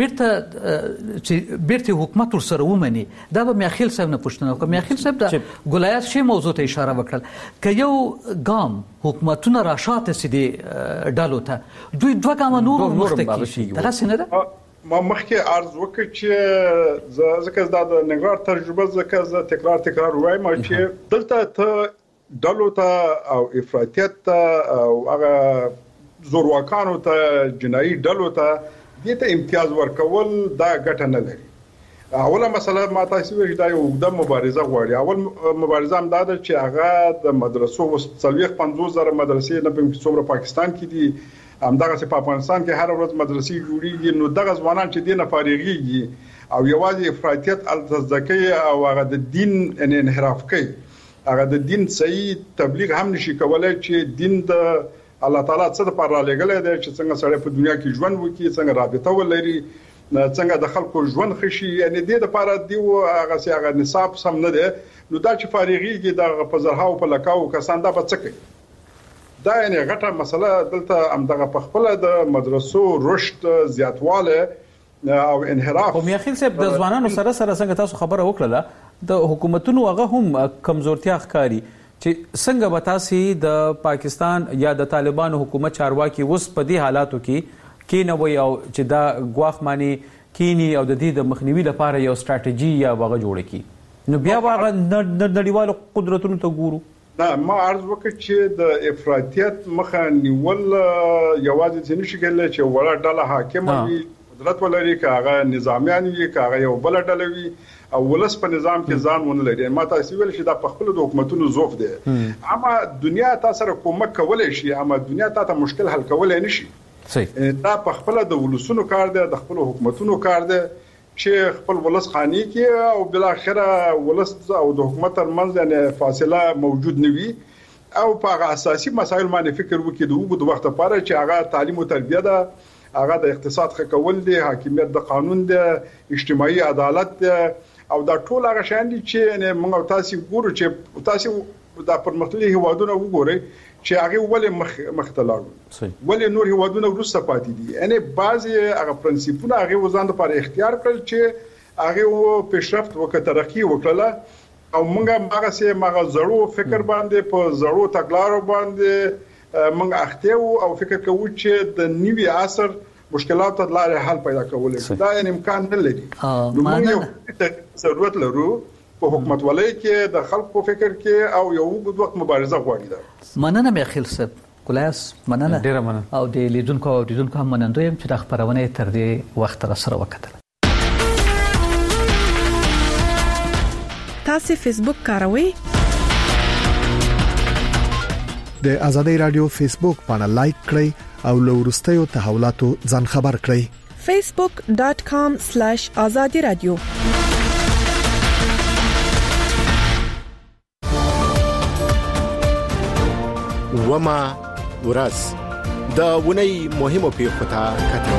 بیرته حکومت ور سره ومني دا به میاخیل صاحب نه پوښتنه وکړه. میاخیل صاحب د ګولایات شی موضوع ته اشاره وکړه ک یو ګام حکومتونه راشاته سدي ډالو ته دوی دوه ګام نور مخته دغه سینه ده. ما مخکې عرض وکړ چې ځکه دا د نګار تجربه ځکه تکرار وایم چې دلته ته ډلو ته او افراطیت ته او هغه زورواکانو ته جنایي ډلو ته دته امتیاز ورکول دا ګټه نه لري. اوله مسله ما تاسو ویل دا یو د مبارزه غواړي. اول مبارزه هم دا ده چې هغه د مدرسو 50,000 مدرسې نه په څومره پاکستان کې دي همدغه په افغانستان کې هر ورځ مدرسې جوړیږي نو دغه ځوانان چې دینه فارغيږي او یوازې افراطیت التزکیه او هغه د دین انحراف کوي هغه د دین صحیح تبلیغ هم نشي کولای چې دین د الله تعالی څخه د پر رالګلې ده چې څنګه سړی په دنیا کې ژوند وکړي څنګه رابطه ولري څنګه د خلکو ژوند خشي یعنی د لپاره دی هغه سي هغه نصاب سم نه ده. نو دا چې فارغيږي د پزرهاو په لکاو کسان دا بچکه دا یعنی غټه مسله دلته همدغه په خپل د مدرسو رشد زیاتواله او انحراف. خو میاخیل صاحب د ځوانانو سره څنګه تاسو خبره وکړه د حکومتونو هغه هم کمزورتیا ښکاری چې څنګه به تاسو د پاکستان یا د طالبانو حکومت چارواکي اوس په دې حالاتو کې نه وي او چې دا غواخ معنی کینی او د دې د مخنیوي لپاره یو ستراتیژي یا وغه جوړ کی نو بیا واغه نړیوالو قدرتونو ته ګورو. دا ما عرض وکړ چې د افراطیت مخه نیول یوازې چې نشي کېدل چې وړه ډله حاکم وي قدرت ولري کاغه نظامیان وي کاغه یو بل ډله وي او ولس په نظام کې ځان ونه لري. ما تاسو ویل چې دا په خپل د حکومتونو ضعف دی اما دنیا تاسو سره کومک کولای شي اما دنیا ته مشکل حل کولای نشي. صحیح دا په خپل د ولسونو کار دی د خپل حکومتونو کار دی چې خپل ولس خاني کې او بل اخره ولس او د حکومت ترمنځ یعنی فاصله موجود نه وي او په اساسي مسایل باندې فکر وکړي د وګړو وخت لپاره چې هغه تعلیم او تربیه ده هغه د اقتصاد ښه کول دي حاکمیت د قانون ده اجتماعي عدالت ده او دا ټول هغه شان دي چې موږ تاسو ګورو چې تاسو د پرمختللي هیوادونو وګورئ چې هغه ولې مختلف ولې نور هیوادونه ورسته پاتې دي یعنی بعضي هغه پرنسپونه هغه وزاند پر اختیار کړل چې هغه پیشرفت وکړه ترقی وکړه او موږ هغه سي مغه زړو فکر باندې په زړو تګلارو باندې موږ اخته او فکر کوو چې د نیوي عصر مشکلات ته لاره حل پیدا کولای دا یعنی امکان نه لري. نو موږ ضرورت لرو په حکومت ولای کې د خلکو فکر کې او یو وخت مبارزه غواړي دا. مننه میاخیل صاحب کلاس مننه ډیره مننه او د لیدونکو هم مننه يم چې د خبرونه تر دې وخت را سره وکړه. تاسو فیسبوک کاروئ؟ د آزادۍ رادیو فیسبوک باندې لایک کړئ او لورستیو تحولاتو ځان خبر کړئ. facebook.com/azadi radio. وما ورځ د ونی مهمو پیښو ته کتل.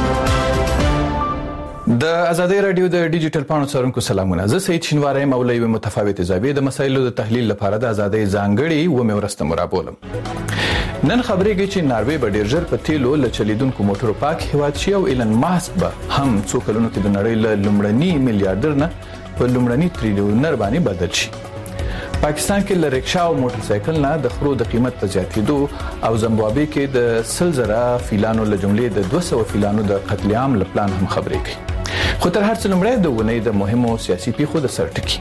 د آزادۍ رادیو د ډیجیټل پاڼو څارونکو سلامونه. زه سید شینواری مولوی متفاوت زاویه د مسایلو د تحلیل لپاره د آزادۍ ځانګړي و مې ورسته مرابولم. نن خبرېږي چې ناروې به ډیر ژر په تیلو له چلیدونکو موټرو پاک هیواد شي او ایلن ماسک به هم څو کلونو کې د نړۍ له لومړني میلیارډر نه په لومړني تریلیونر باندې بدل شي. پاکستان کې ل رکشا او موټر سایکل نه د خرو د قیمت په زیاتېدو او زمبابوې کې د 100,000 فیلانو له جملې د 200 فیلانو د قتل عام لپلان هم خبرې کوي. خو تر هر څه لومړی د ونې د مهمو سیاسي پیښو د سرټکی.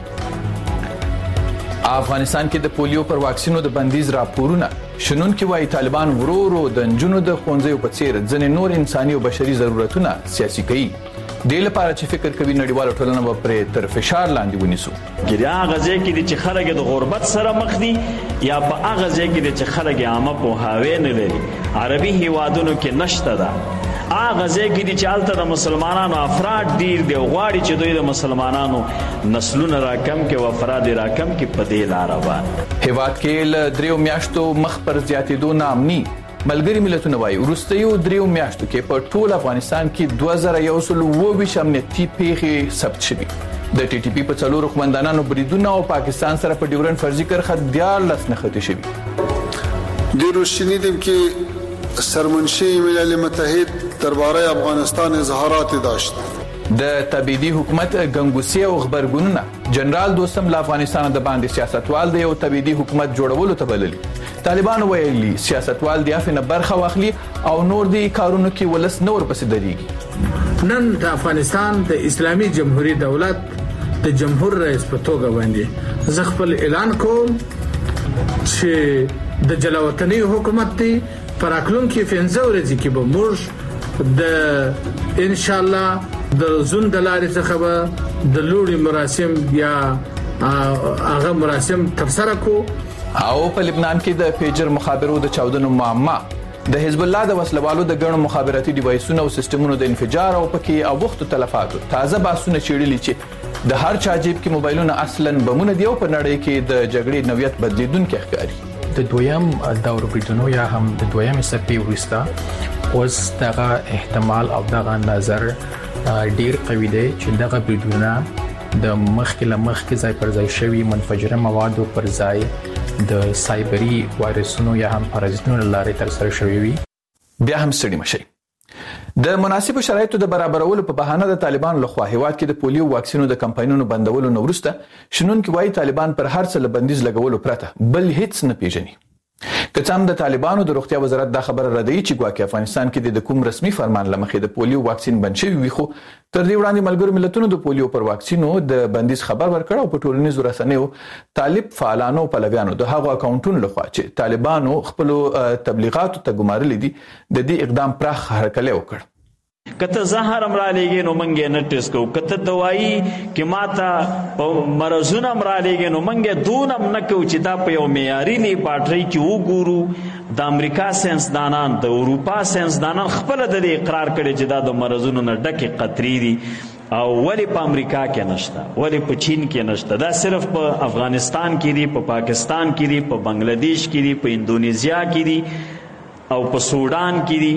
افغانستان کې د پولیو پر واکسینو د بندیز راپورونه شنن کې وايي طالبان ورورو د جنونو د خونځي په څیر ځنې نور انساني او بشري ضرورتونه سیاسي کوي. د لپاره چې فکر کوي نړیواله ټولنه به پر تر فشار لاندې ونیسو. ګریا غزه کې چې خلک د غربت سره مخ دي یا په هغه ځای کې چې خلک عامه په هاوی نه لري عربي هیوادونو کې نشته ده. هغه ځای کې چې الته د مسلمانانو افراد ډیر دی غواړي چې دوی د مسلمانانو نسلونه راکم کې او افراد راکم کې په دې لار باندې هیواد کې ل دریو میاشتو مخ پر زیاتېدو نامني ملګری ملتونه وايي ورستیو دریو میاشتو کې په ټول افغانستان کې 2122 امنیتي پیښې ثبت شوي. د ټي ټي پی په څلورو قومندانانو بریدونه او پاکستان سره په ډیورن فرضي کرخه 14 نښتې شوي. دیرو شنیدیم که سرمنشی ملل متحد درباره افغانستان اظهارات داشت. د تبعیدي حکومت ګنګوسي او خبرګونونه جنرال دوستم له افغانستان د باندې سیاستوال دی او تبعیدي حکومت جوړولو ته بللی. طالبان ویلي سیاستوال دی افنه برخه واخلي او نور دي کارونو کې ولس نور پسې دريږي. نن د افغانستان د اسلامي جمهوریت دولت د جمهور رئیس په توګه باندې زه خپل اعلان کوم چې د جلاوطنۍ حکومت دی پر اکلون کې 15 ورځې کې به موږ د ان شاء الله د زون د لارې څخه به د لوړي مراسم یا هغه مراسم ترسره کو. او په لبنان کې د پیجر مخابرو د چاودنو معما د حزب الله د وسلوالو د ګڼو مخابراتي ډیوایسونو او سیستمونو د انفجار او پکې او وخت تلفاتو تازه باسونه چیرلي چې د هر چا جیب کې موبایلونه اصلا بمونه دی او په نړۍ کې د جګړې نویت بدلیدونکو ښکاري. د دویم دور بریدونو یا هم د دویم سپی ورسته اوس دغه احتمال او دغه نظر ډیر قوي دی چې دغه بریدونه د مخکې ځای پر ځای شوی منفجره موادو پر ځای د سایبری وایرسونو یا هم پارازیتونو لارې تر سره شوی وي. بیا هم ستړي مشي. د مناسبو شرایطو د برابرولو په بهانه د طالبان لخوا هیواد کې د پولیو واکسینو د کمپاینونو بندولو نو وروسته شنن کې وايي طالبان پر هر څه له بندیز لګولو پرته بل هیڅ نه پیژني. که څنګه د طالبانو د روغتیا وزارت دا خبره ردی چې ګواکې افغانستان کې د کوم رسمي فرمان لمخې د پولیو واکسین بند شوی وي خو تر دې وړاندې ملګرو ملتونو د پولیو پر واکسینو د بندیز خبر ورکړ او په ټولنیزو رسنیو طالب فعالانو پلویانو د هغو اکاونټونو لخوا چې طالبانو خپل تبلیغاتو ته ګمارلي دي د دې اقدام پراخ هرکلی وکړ. کته زهر امرا لګي نو منګه نه ټیسټ کو کته دوايي کې ماته مرزونه امرا لګي نو منګه دونم نه کو چې دا په یو معیاري لیبارټری کې وګورو. د امریکا ساينسدانان د اروپا ساينسدانان خپل د اقرار کړي چې دا د مرزونو نه ډکه قطري دي او ولی په امریکا کې نشته ولی په چین کې نشته. دا صرف په افغانستان کې دي په پاکستان کې دي په بنگلاديش کې دي په اندونیزیا کې دي او په سودان کې دي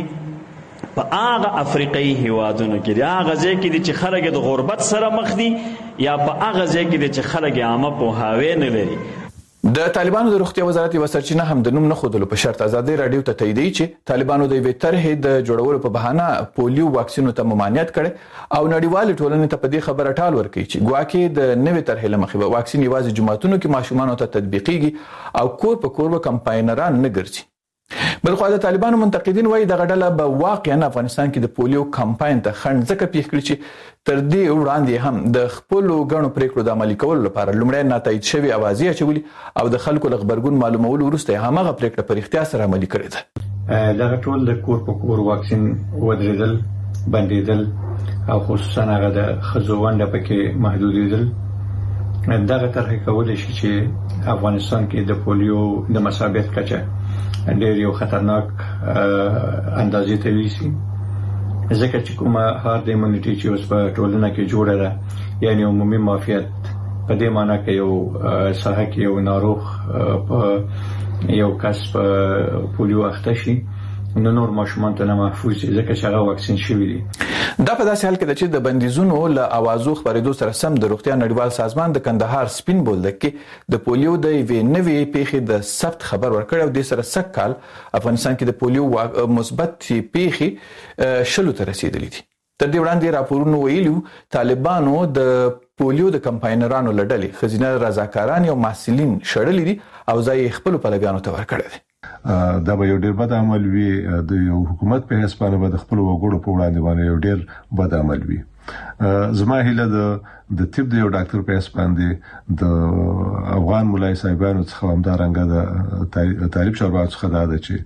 په هغه افریقایي هیوادونو کې دی. هغه ځای کې چې خلک د غربت سره مخ دي یا په هغه ځای کې چې خلک عامه په هاوی نه لري. د طالبانو د روغتیا وزارت یو سرچینه هم د نوم نه خودلو په شرط آزادۍ رادیو ته تاییدي چې طالبانو د وی طرحې د جوړولو په بهانه پولیو واکسینو ته ممانعت کړي او نړیوال ټولنې ته په دې خبره ټال ورکړي چې ګواکې د نوې طرحې لمخې به واکسین یوازې جماعتونو کې ماشومانو ته تطبیقيږي او کور په کور به کمپاینران نه ګرځي. بلخو د طالبانو منتقدین وایي د غډله به واقعا افغانستان کې د پولیو کمپاین ته خنډ ځکه پیښ کړي چې تر دې وړاندې هم د خپل غنو پریکړو د عملي کولو لپاره لومړی ناتایید شوی اوازې اچولي او د خلکو له خبرګون معلومولو وروسته هغه پریکړه پر اختیار سره عملي کړې ده. دغه ټول د کور په کور واکسین ودرېدل بندیدل او خصوصا هغه د خزو ونده پکې محدودیدل دغه طرح کولای شي چې افغانستان کې د پولیو د مسابقت کچه ډېر یو خطرناک اندازې ته ویسي ځکه چې کومه هارد ایمونټي چې اوس په ټولنه کې جوړه ده یعنی عمومي معافیت په دې معنی کې یو صحه کې یو ناروغ په یو کس په پولیو اخته شي نو نور ماشومان ته نه محفوظ دي ځکه چې هغه واکسین شوي دي. دا په داسې حال کې چې د بندیزونو له اوازو خبرېدو سره سم د روغتیا نړیوال سازمان د کندهار سپین بولدک کې د پولیو د یوې نوې پیښې د ثبت خبر ورکړ او د سره سږ کال افغانستان کې د پولیو مثبت پیښې 10 ته رسیدلې دي. تر دې وړاندې راپورونه ویلو طالبانو د پولیو د کمپاینرانو لړلې خزینه رضاکاران او محصلین شړلې دي او ځای خپل پلګانو ته ورکړل دي. دا به یو ډیر بد عمل وي د یو حکومت په حسابه به د خپل وګړو په وړاندې باندې یو ډیر بد عمل وي. زما هیله د طب د یو ډاکټر په حسابه د افغان مولای صاحبانو څخه همدارنګه د طالب شوربات څخه دا ده چې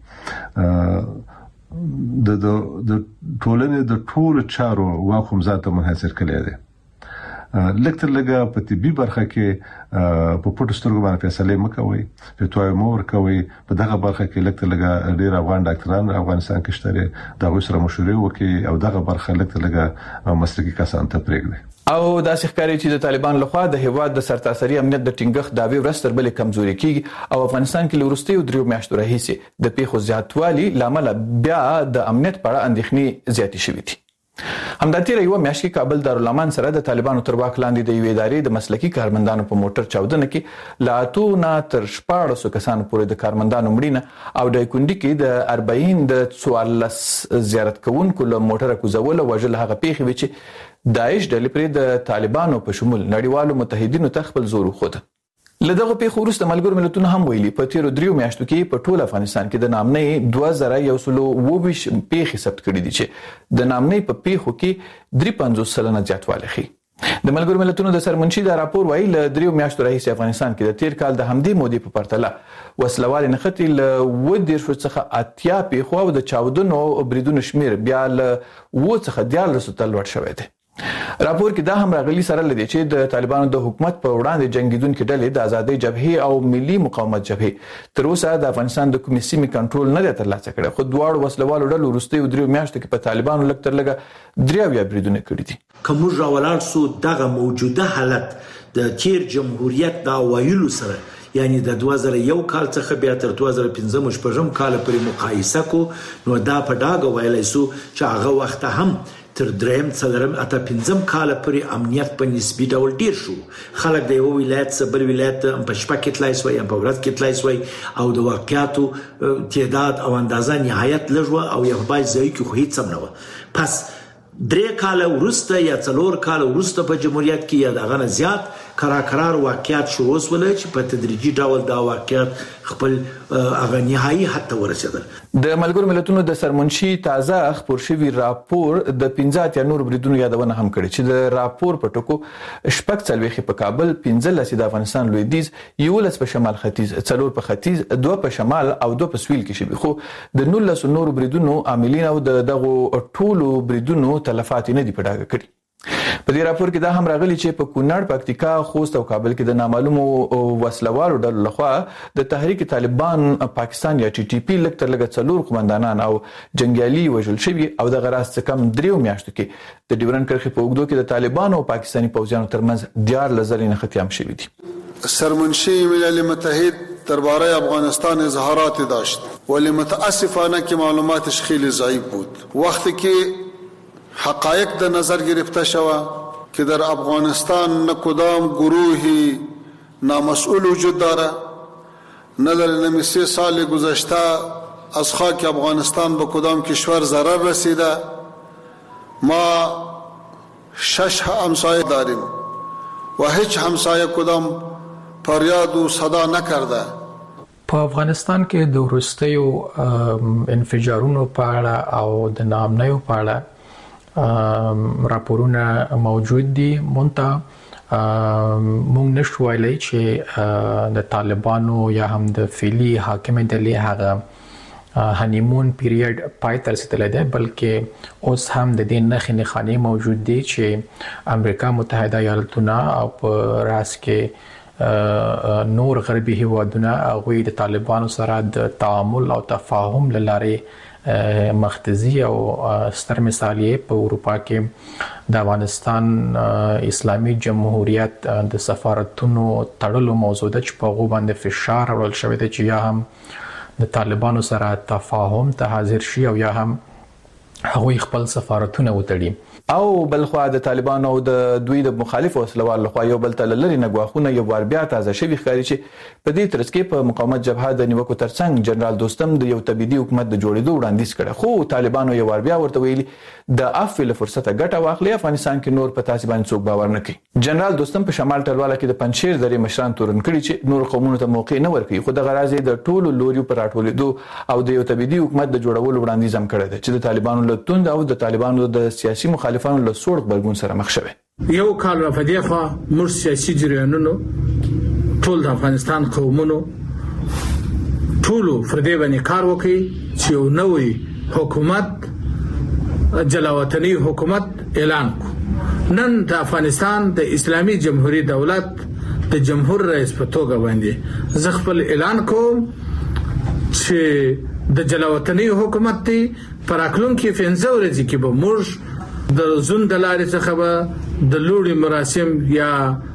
د ټولنې د ټولو چارو واقوم ذاته منحصر کړي دي. لکه لګه په طبي برخه کې په پټو سترګو باندې فیصله مکوي په توای مور کوي په دغه برخه کې لکه لګه ډیر افغان ډاکټران افغانستان کې شته دغه سره مشورې وکي او دغه برخه لکه لګه مسلکي کسان ته پرېږدي. او دا ښکاري چې د طالبان لخوا د هیواد د سرتاسري امنیت د ټینګښت داوی ورستر بلې کمزوري کیږي او افغانستان کې لورستي 3 میاشتو راهیسې د پیښو زیاتوالي لامل بیا د امنیت په اړه اندېښنې زیاتې شوې دي. همدارتیر یو میاشت کې کابل دارالمان سره د طالبانو تر واک لاندې د یوې ادارې د مسلکي کارمندانو په موټر چاودنه کې لا اتونه تر 14 کسانو پورې د کارمندانو مړینه او د کندي کې د 40 د 14 زیارت کوونکو له موټر کوزول وجل هغه پیښې و چې داعش ډلې پر د طالبانو په شمول نړیوالو متحدینو ته خپل زور وخوده. لدغه پیښو وروسته ملګرو ملتونو هم ویلي په تیرو 3 میاشتو کې په ټول افغانستان کې د نامنۍ 2122 پیښې ثبت کړې دي چې د نامنۍ په پیښو کې 53% زیاتوالی ښیي. د ملګرو ملتونو د سرمنشي دا راپور وایي له 3 میاشتو راهیسې افغانستان کې د تیر کال د همدې مودې په پرتله وسلوالې نښتې له 10 څخه 80 پیښو او د چاودنو بریدونو شمیر بیا له 9 څخه 14 ته لوړ شوی دی. راپور کې دا هم راغلي سره لدی چې د طالبانو د حکومت په وړاندې جنگیدونکو ډلې د آزادۍ جبهې او ملي مقاومت جبهې تر اوسه د افغانستان د کومې سیمې کنټرول نه ترلاسه کړي خو دواړو وسلوالو ډلو وروستي 3 میاشتو کې په طالبانو لکه تر لګه 3 بریدونه کړي دي. کوم راولان سو دغه موجوده حالت د تیر جمهوریت دا وایلو سره یعنی د 2001 کال څخه بیا تر 2015 کال پورې مقایسه کو نو دا په ډاګه ویلای سو چې هغه وخت هم تر دریم څلورم اته پنځم کال پورې امنیت په نسبي ډول ډیر شو. خلک د یو ولایت څخه بل ولایت په شپه کې تلای سوی په ورځ کې تلای سوی او د واقعیاتو تعداد او اندازه نهایت لږ او یو بای ځای کې خو هیڅ هم نه و. پس 3 کال وروسته یا 4 کال وروسته په جمهوریت کې یا دغه نه زیات قرار واقعیات شروع وسول چې په تدریجي ډول دا واقعیت خپل هغه نهایي حد ته ورسېدل. د ملګرو ملتونو د سرمنشي تازه خبر شوی راپور د 15 نور بریدونو یادونه هم کړي چې د راپور په ټکو شپږ څلويخي په کابل 15 د افغانستان لویدیځ 11 په شمال ختیځ 4 په ختیځ 2 په شمال او 2 په سویل کې شوی خو د 19 نور بریدونو عاملین او دغه ټولو بریدونو تلفات نه دي پډاګه کړي. په دې راپور کې دا هم راغلي چې په کونړ پکتیکا خوست او کابل کې د نامعلومو وسلوالو ډلو لخوا د تحریک طالبان پاکستان یا ټي ټي پی لکتر لګ 4 قومندانان او جنگیالي وژل شوی او د غراس کم 3 میاشتو کې د ډیورن کرخي په وګړو کې د طالبان او پاکستاني پوځیانو ترمنځ 14 نه ختیام شوی دي. سرمنشی ملل متحد درباره افغانستان اظهارات داشت ولی متاسفانه که معلوماتش خیلی ضعیف بود. وقتی که حقایق در نظر گرفته شود که در افغانستان نه کدام گروهی نامسئول وجود داره نه در 3 سال گذشته از خاک افغانستان به کدام کشور ضرر رسیده. ما 6 همسایه داریم و هیچ همسایه کدام فریاد و صدا نکرده. په افغانستان کې د وروستیو انفجارونو په اړه او د نامنیو په اړه راپورونه موجود دي. مونږ نشو ویلای چې د طالبانو یا هم د فعلی حاکم ډلې هغه هنیمون پیریډ پای ته رسیدلی دی بلکې اوس هم د دې نښې نښانې موجود دي چې امریکا متحده ایالتونه او په راس کې نور غربي هیوادونه هغوی د طالبانو سره د تعامل او تفاهم لاره مختزي او ستر مثال یې په اروپا کې د افغانستان اسلامي جمهوریت د سفارتونو تړلو موضوع ده چې په هغو باندې فشار راوړل شوی دی چې یا هم د طالبانو سره تفاهم ته حاضر شي او یا هم هغوی خپل سفارتونه وتړي. او بلخوا د طالبانو او د دوی د مخالفو وسلوال لخوا یو بل ته لری نه غواخونه یو بار بیا تازه شوی ښکاري چې په دې ترڅ کې په مقاومت جبهه د نیوکو ترڅنګ جنرال دوستم د یو تبعیدي حکومت د جوړېدو وړاندیز کړ، خو طالبانو یو بار بیا ورته ویلي د عفو له فرصته ګټه واخلي، افغانستان کې نور په تاسو باندې څوک باور نه کوي. جنرال دوستم په شمال ټلواله کې د پنځشیر درې مشران تورن کړي چې نور قومونو ته موقع نه ورکړي، خو د غرازي د ټولو لوريو پر راټولېدو او د یو تبعیدي حکومت د جوړولو وړاندیز هم کړی دی چې د طالبانو له توند او د طالبانو د سیاسي مخالفانو له سوړ غبرګون سره مخ شوی. یو کال را پدې خوا موږ سیاسي جریانونو ټول د افغانستان قومونو ټولو فردي باندې کار وکړي چې یو نوې حکومت جلاوطني حکومت اعلان کو. نن د افغانستان د اسلامي جمهوریت دولت د جمهور رئیس په توګه باندې زه خپل اعلان کوم چې د جلاوطني حکومت دی پر اکلون کې 15 ورځې کې به موږ د زون د لارې څخه به د لوړي مراسم یا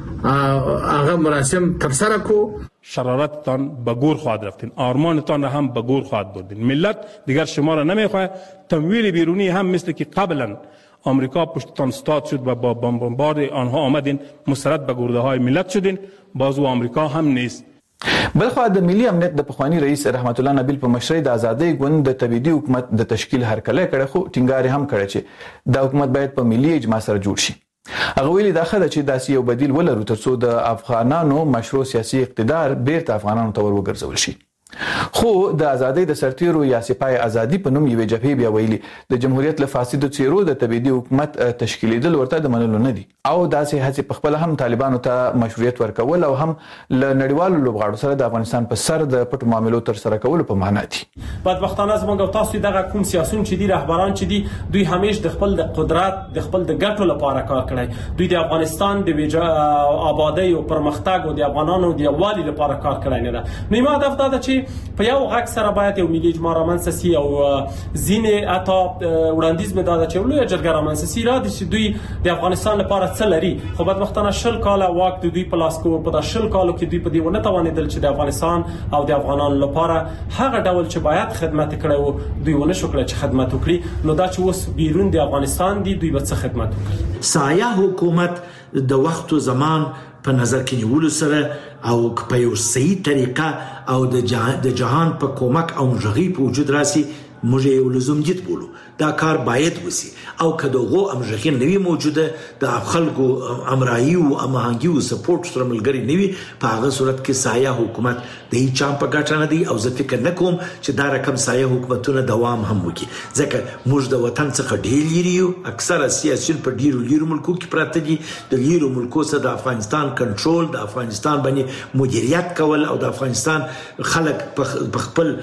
هغه مراسم تر سره کو. شرارتتان به گور خواهد رفتین، آرمانتان هم به گور خواهد بردین. ملت دیگر شما را نمیخواه. تمویل بیرونی هم مثل که قبلا آمریکا پشتتان استاد شد و با بمبارد آنها آمدین مسترد به گرده های ملت شدین، بازو آمریکا هم نیست. بلخوا د ملي امنیت د پخوانی رئیس رحمت الله نبیل په مشرۍ د ازادۍ ګوند د تبعیدي حکومت د تشکیل هرکلی کړی، خو ټینګار هم کړی چې دا حکومت باید په ملي اجماع سره جوړ شي. هغه ویلي دا ښه ده چې داسې یو بدیل ولرو ترڅو د افغانانو مشروع سیاسي اقتدار بیرته افغانانو ته ور وګرځول شي. خو د ازادۍ د سرتیرو یا سپاه ازادي په نوم یوې جبهې بیا ویلي د جمهوریت له فاسدو څیرو د تبعیدي حکومت تشکیلیدل ورته د منلو نه دي او داسې هڅې په خپل هم طالبانو ته مشروعیت ورکول او هم له نړیوالو لوبغاړو سره د افغانستان په سر د پټو معاملو تر سره کولو په معنا دي. بدبختانه زموږ او تاسو دغه کوم سیاسيون چې دي رهبران چې دي دوی همیش د خپل د قدرت د خپل د ګټو لپاره کار کړی، دوی د افغانستان د آبادی او پرمختګ او د افغانانو د یووالي لپاره کار کړی نه ده. نو ما هدف دا ده چې په یو غږ سره باید یو ملي اجماع رامنځته شي او ځینې اتا وړاندیز مې دا ده چې لوی جرګه رامنځته شي را دي چې دوی د افغانستان لپاره څه لري، خو بدبختانه 10 کاله واک د دوی په لاس کې په 10 کالو کې دوی په دې ونه توانېدل چې د افغانستان او د افغانانو لپاره هغه ډول چې باید خدمت کړي او دوی ونه شو کړی چې خدمت وکړي. نو دا چې اوس بیرون د افغانستان دي دوی به څه خدمت وکړي. سایه حکومت د وخت او زمان په نظر کې نیولو سره او په یو صحیح طریقه او د جهان په کومک او مجرغي په وجود راسي موږ یو لزوم جد بولو. دا کار باید وسی او کدوغو امجرغي نوی موجوده د خلکو امرایي او امهنګي او سپورټ سره ملګری نوی په هغه صورت کې سایه حکومت د هیڅ چا په ګټه نه دی او زه فکر نکوم چې دا رقم سایه حکومتونه دوام هم وکړي، ځکه موږ د وطن څخه ډیر لري یو. اکثره سیاسيون په ډیرو ملکو کې پراته دي، د ډیرو ملکو سره د افغانستان کنټرول د افغانستان باندې مدیریت کول او د افغانستان خلک په خپل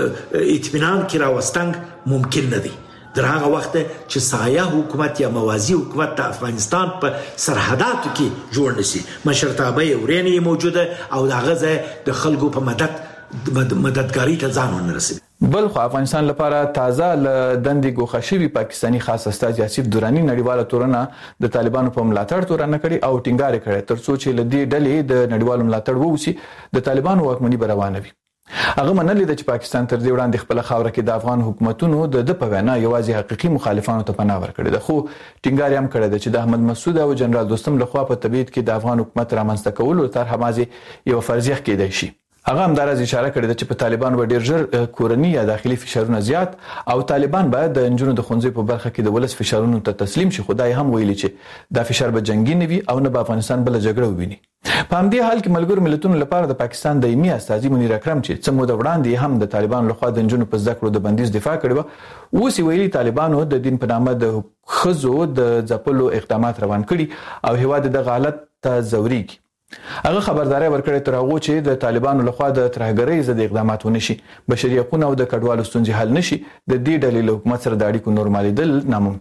اطمینان کې راوستنګ ممکن نه دی. در هغه وخت چې سایه حکومت یا موازی حکومت د افغانستان په سرحداتو کې جوړ نشي، مشرتابه ورېنی موجوده او د غزه د خلکو په مددګاری ته ځان ونرسي. بل خو افغانستان لپاره تازه ل دندې ګوښه شوی پاکستانی خاص استاذ یاسف دورانی نړیواله تورنه د طالبانو په ملاتړ تورنه کړي او ټینګار کړي ترڅو چې لدی ډلې د نړیوالو ملاتړ ووسی د طالبانو واکمنۍ روانه وي. هغه منلي د چې پاکستان تر دې وړاندې خپل خاوره کې د افغان حکومتونو د په وینا یوازې حقيقي مخالفانو ته پناه ورکړي ده، خو ټینګار هم کړی ده چې د احمد مسعود او جنرال دوستم لخوا په تبعید کې د افغان حکومت رامنځته کولو تر همازې یو فرضیه کېدای شي. هغه هم دراز اشاره کړې ده چې په طالبان ډېر ژر کورنی یا داخلي فشارونه زیات او طالبان باید د انجونو د خونځې په برخه کې د ولس فشارونو ته تسلیم شي. خدای هم ویلي چې دا فشار به جنگي نه وي او نه به افغانستان بل جګړه وویني. په همدې حال کې ملګرو ملتونو لپاره د پاکستان دایمي استازي منیر اکرم چې څه موده وړاندې هم د طالبان لخوا د انجونو په زده کړو د بندیز دفاع کړې وه، اوس ویلي طالبانو د دین په نامه د ښځو د ځپلو اقدامات روان کړي او هیواد دغه حالت ته ځورېږي. هغه خبرداري ورکړې تر هغه چې د طالبانو لخوا د ترهګرۍ ضد اقدامات ونشي، بشري حقوق او د کډوالو ستونزې حل نشي، د دې ډلې له حکومت سره د اړیکو نورمالېدل ناممکن دي.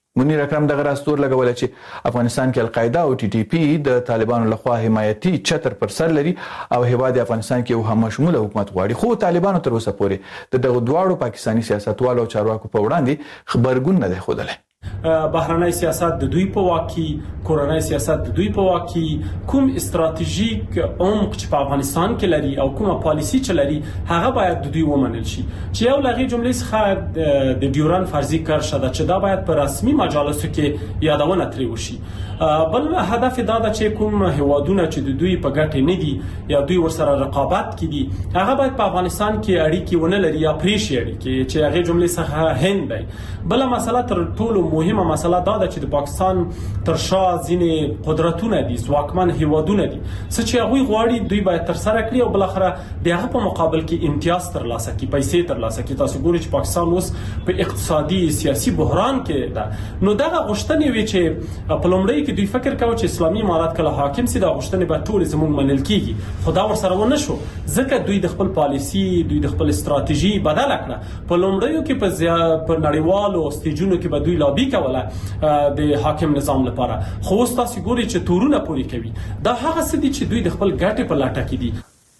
منیر اکرم دغه راستور لګول چې افغانستان کې القاعده او ټي ټي پی د طالبانو لخوا حمایتي چتر پر سر لري او هیواد افغانستان کې یو هم شموله حکومت غواړي، خو طالبانو تر اوسه پورې د دغه دواړو پاکستاني سیاستوالو او چارواکو په وړاندې خبرګون نه دی ښودلی. بهرنۍ سیاست د دوی په واکي، کورنۍ سیاست د دوی په واکي، کوم استراتیژیک عمق چې په افغانستان کې لري او کومه پالیسی چې لري هغه باید د دوی ومنل شي. چې یو لغې جملې څخه د ډیورن فرضي کرښه ده چې دا باید په رسمي مجالسو کې یادونه ترې وشي. بل هدف دا ده چې کوم هوادونه چې د دوی په ګټه نه دي یا دوی ورسره رقابت کې دي هغه باید په افغانستان کې اړیکې ونه لري یا پریشي اړیکې، چې هغه جملې څخه هند دی. بل مسله تر ټولو مهمه مسله دا ده چې د پاکستان تر شا ځینې قدرتونه دي، ځواکمن هوادونه دي، چې هغه غواړي دوی باید تر سره کړي او بل اخره دغه په مقابل کې امتیاز ترلاسه کړي، پیسې ترلاسه کړي. تاسو ګورئ چې پاکستان اوس په اقتصادي سیاسي بحران کې ده. نو دغه غوښتنې وی چې په لومړی دوی فکر کاوه چې اسلامي امارات کله حاکم سي دا غوښتنې به ټول زموږ منل کیږي، خو دا ورسره ونه شو ځکه دوی د خپل پالیسی، دوی د خپل استراتیژي بدل کړه. په لومړیو کې په نړیوالو سټیجونو کې به دوی لابي کوله د حاکم نظام لپاره، خو اوس تاسو ګورئ چې تورونه پوری کوي. دا هغه څه دي چې دوی د خپل ګټې په لټه کې دي.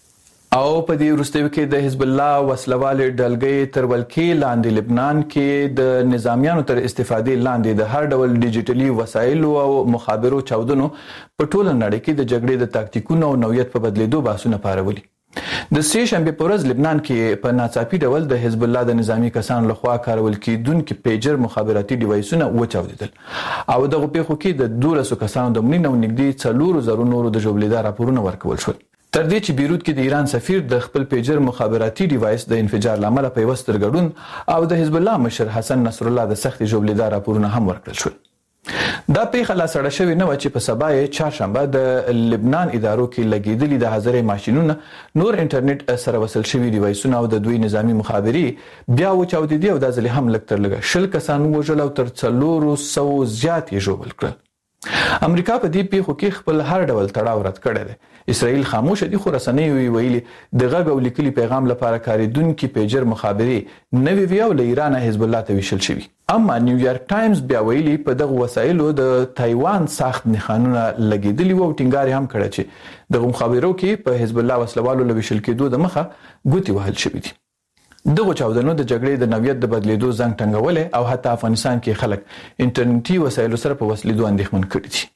او په دې وروستیو کې د حزب الله وسلوال ډلګۍ تر ولکې لاندې لبنان کې د نظامیانو تر استفادې لاندې د هر ډول ډیجیټلي وسایلو او مخابرو چاودنو په ټوله نړۍ کې د جګړې د تاکتیکونو او نوعیت په بدلیدو بحثونه پارولي. د سې شنبه په ورځ لبنان کې په ناڅاپي ډول د حزب الله د نظامی کسانو لخوا کارول کېدونکي پیجر مخابراتي ډیوایسونه وچاودیدل او دغه پیښو کې د 200 کسانو د مړینې او نږدې 400 نورو د ژوبلیدا راپورونه ورکول شول. تر دې چې بیروت کې د ایران سفیر د خپل پیجر مخابراتي ډیوایس د انفجار لامل په وستر ګډون او د حزب الله مشر حسن نصر الله د سخت ژوبلیدا راپورونه هم ورکړل شول. دا پیښه لا سړه شوې نه و چې په سبا یې چهارشنبه د لبنان ادارو کې لګیدلي د هزارې ماشینونه، نور انټرنیټ سره وصل شوي ډیوایسونه او د دوی نظامی مخابري بیا وچاودېدي او دا ځل هم لږ تر لږه 10 کسان وژل او تر 400 زیات یې ژوبل کړل. امریکا په دې پیښو کې خپل هر ډول تړاو رد کړی دی. اسرائیل خاموش دي، خو رسنۍ ویلي د غږ او لیکلي پیغام لپاره کاریدونکي پیجر مخابري نوي وی او له ایران حزب الله ته ویشل شوی. اما نیویارک ټایمز بیا ویلي په دغه وسایلو د تایوان ساخت نښانونه لګیدلي وو او ټینګار هم کړی چې دغه مخابرو کې په حزب الله وسلوالو له ویشل کېدو د مخه ګوتې وهل شوې دي. دغه چاودنو د جګړې د نوعیت د بدلیدو زنګ ټنګولې او حتی افغانستان کې خلک انټرنیټي وسایلو سره په وسلیدو اندېښمن کړي دي.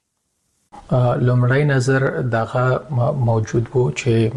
لومړی نظر دغه موجود وو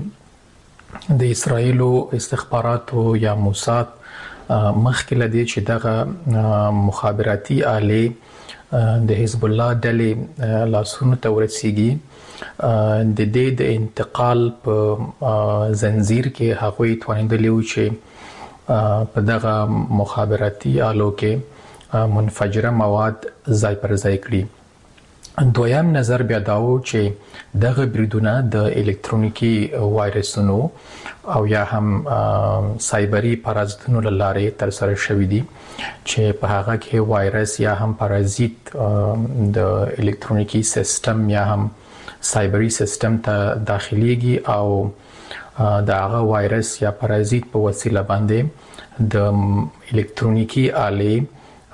چې د اسرایلو استخباراتو یا موساد مخکې لدی چې دغه مخابراتي آلې د حزب الله ډلې لاسونو ته ورسیږي، د دې د انتقال په زنجیر کې هغوی توانیدلی و چې په دغه مخابراتي آلو کې منفجره مواد ځای پر ځای کړي. دویم نظر بیا داو چې دغه بریدونه د الکترونیکی وایرسونو او یا هم سایبری پارازیتونو لاره تر سره شوې دي چې په هغه کې وایرس یا هم پارازیت د الکترونیکی سیستم یا هم سایبری سیستم ته داخليږي او د هغه وایرس یا پارازیت په وسیله باندې د الکترونیکی آلې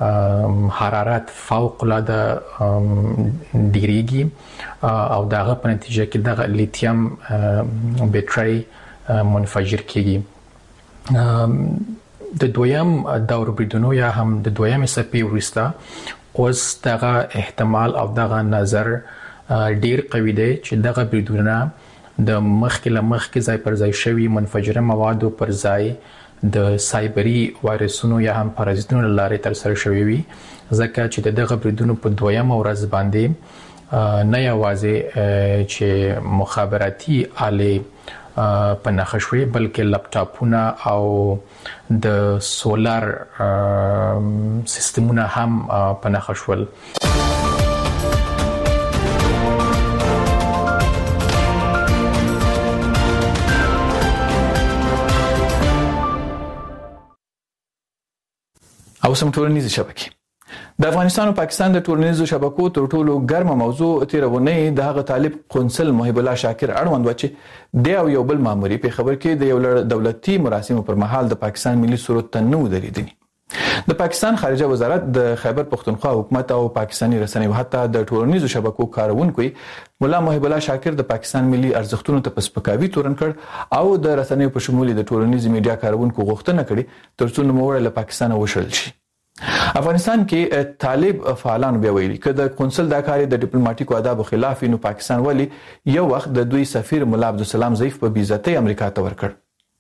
حرارت فوق العاده ډیریږي او دغه په نتیجه کې دغه لیتیم بیټری منفجر کیږي. د دویم دور بریدونو یا هم د دویم سپی وروسته اوس دغه احتمال او دغه نظر ډیر قوي دی چې دغه بریدونه د مخکې له مخکې ځای پر ځای شوي منفجره موادو پر ځای د سایبری وایرسونو یا هم پارازیتونو لاره تر سره شوی وي، ځکه چې دغه بریدونو په دویمه ورځ باندې نه یوازې چې مخابراتي آلې په نښه شوې بلکې لپټاپونه او د سولار سیستمونه هم په نښه شول. او سم ټولنیز شبکې د افغانستان او پاکستان د ټولنیزو شبکو تر ټولو ګرمه موضوع تیرونه د هغه طالب قونسل محب الله شاکر اړوند و چې د یو بل ماموري په خبر کې د یو دولتي مراسمو پر مهال د پاکستان ملي سرود ته نو درېدنی. د پاکستان خارجه وزارت د خیبر پختونخوا حکومت او پاکستاني رسنیو حتی د ټولنیزو شبکو کارونکو مولا محب الله شاکر د پاکستان ملي ارزښتونو ته پسپکاوي تورن کړ او د رسنیو په شمول د ټولنیزو میډیا کارونکو غوښتنه کړې ترڅو نوموړی له پاکستان وشړل شي. افغانستان کې طالب فعالان بیا ویلي چې د قونسل د کاري د ډیپلوماټیکو آدابو خلاف نو پاکستان ولی یو وخت د دوی سفیر مولا عبدالسلام ضعیف په بیزتۍ امریکا ته ورکړ.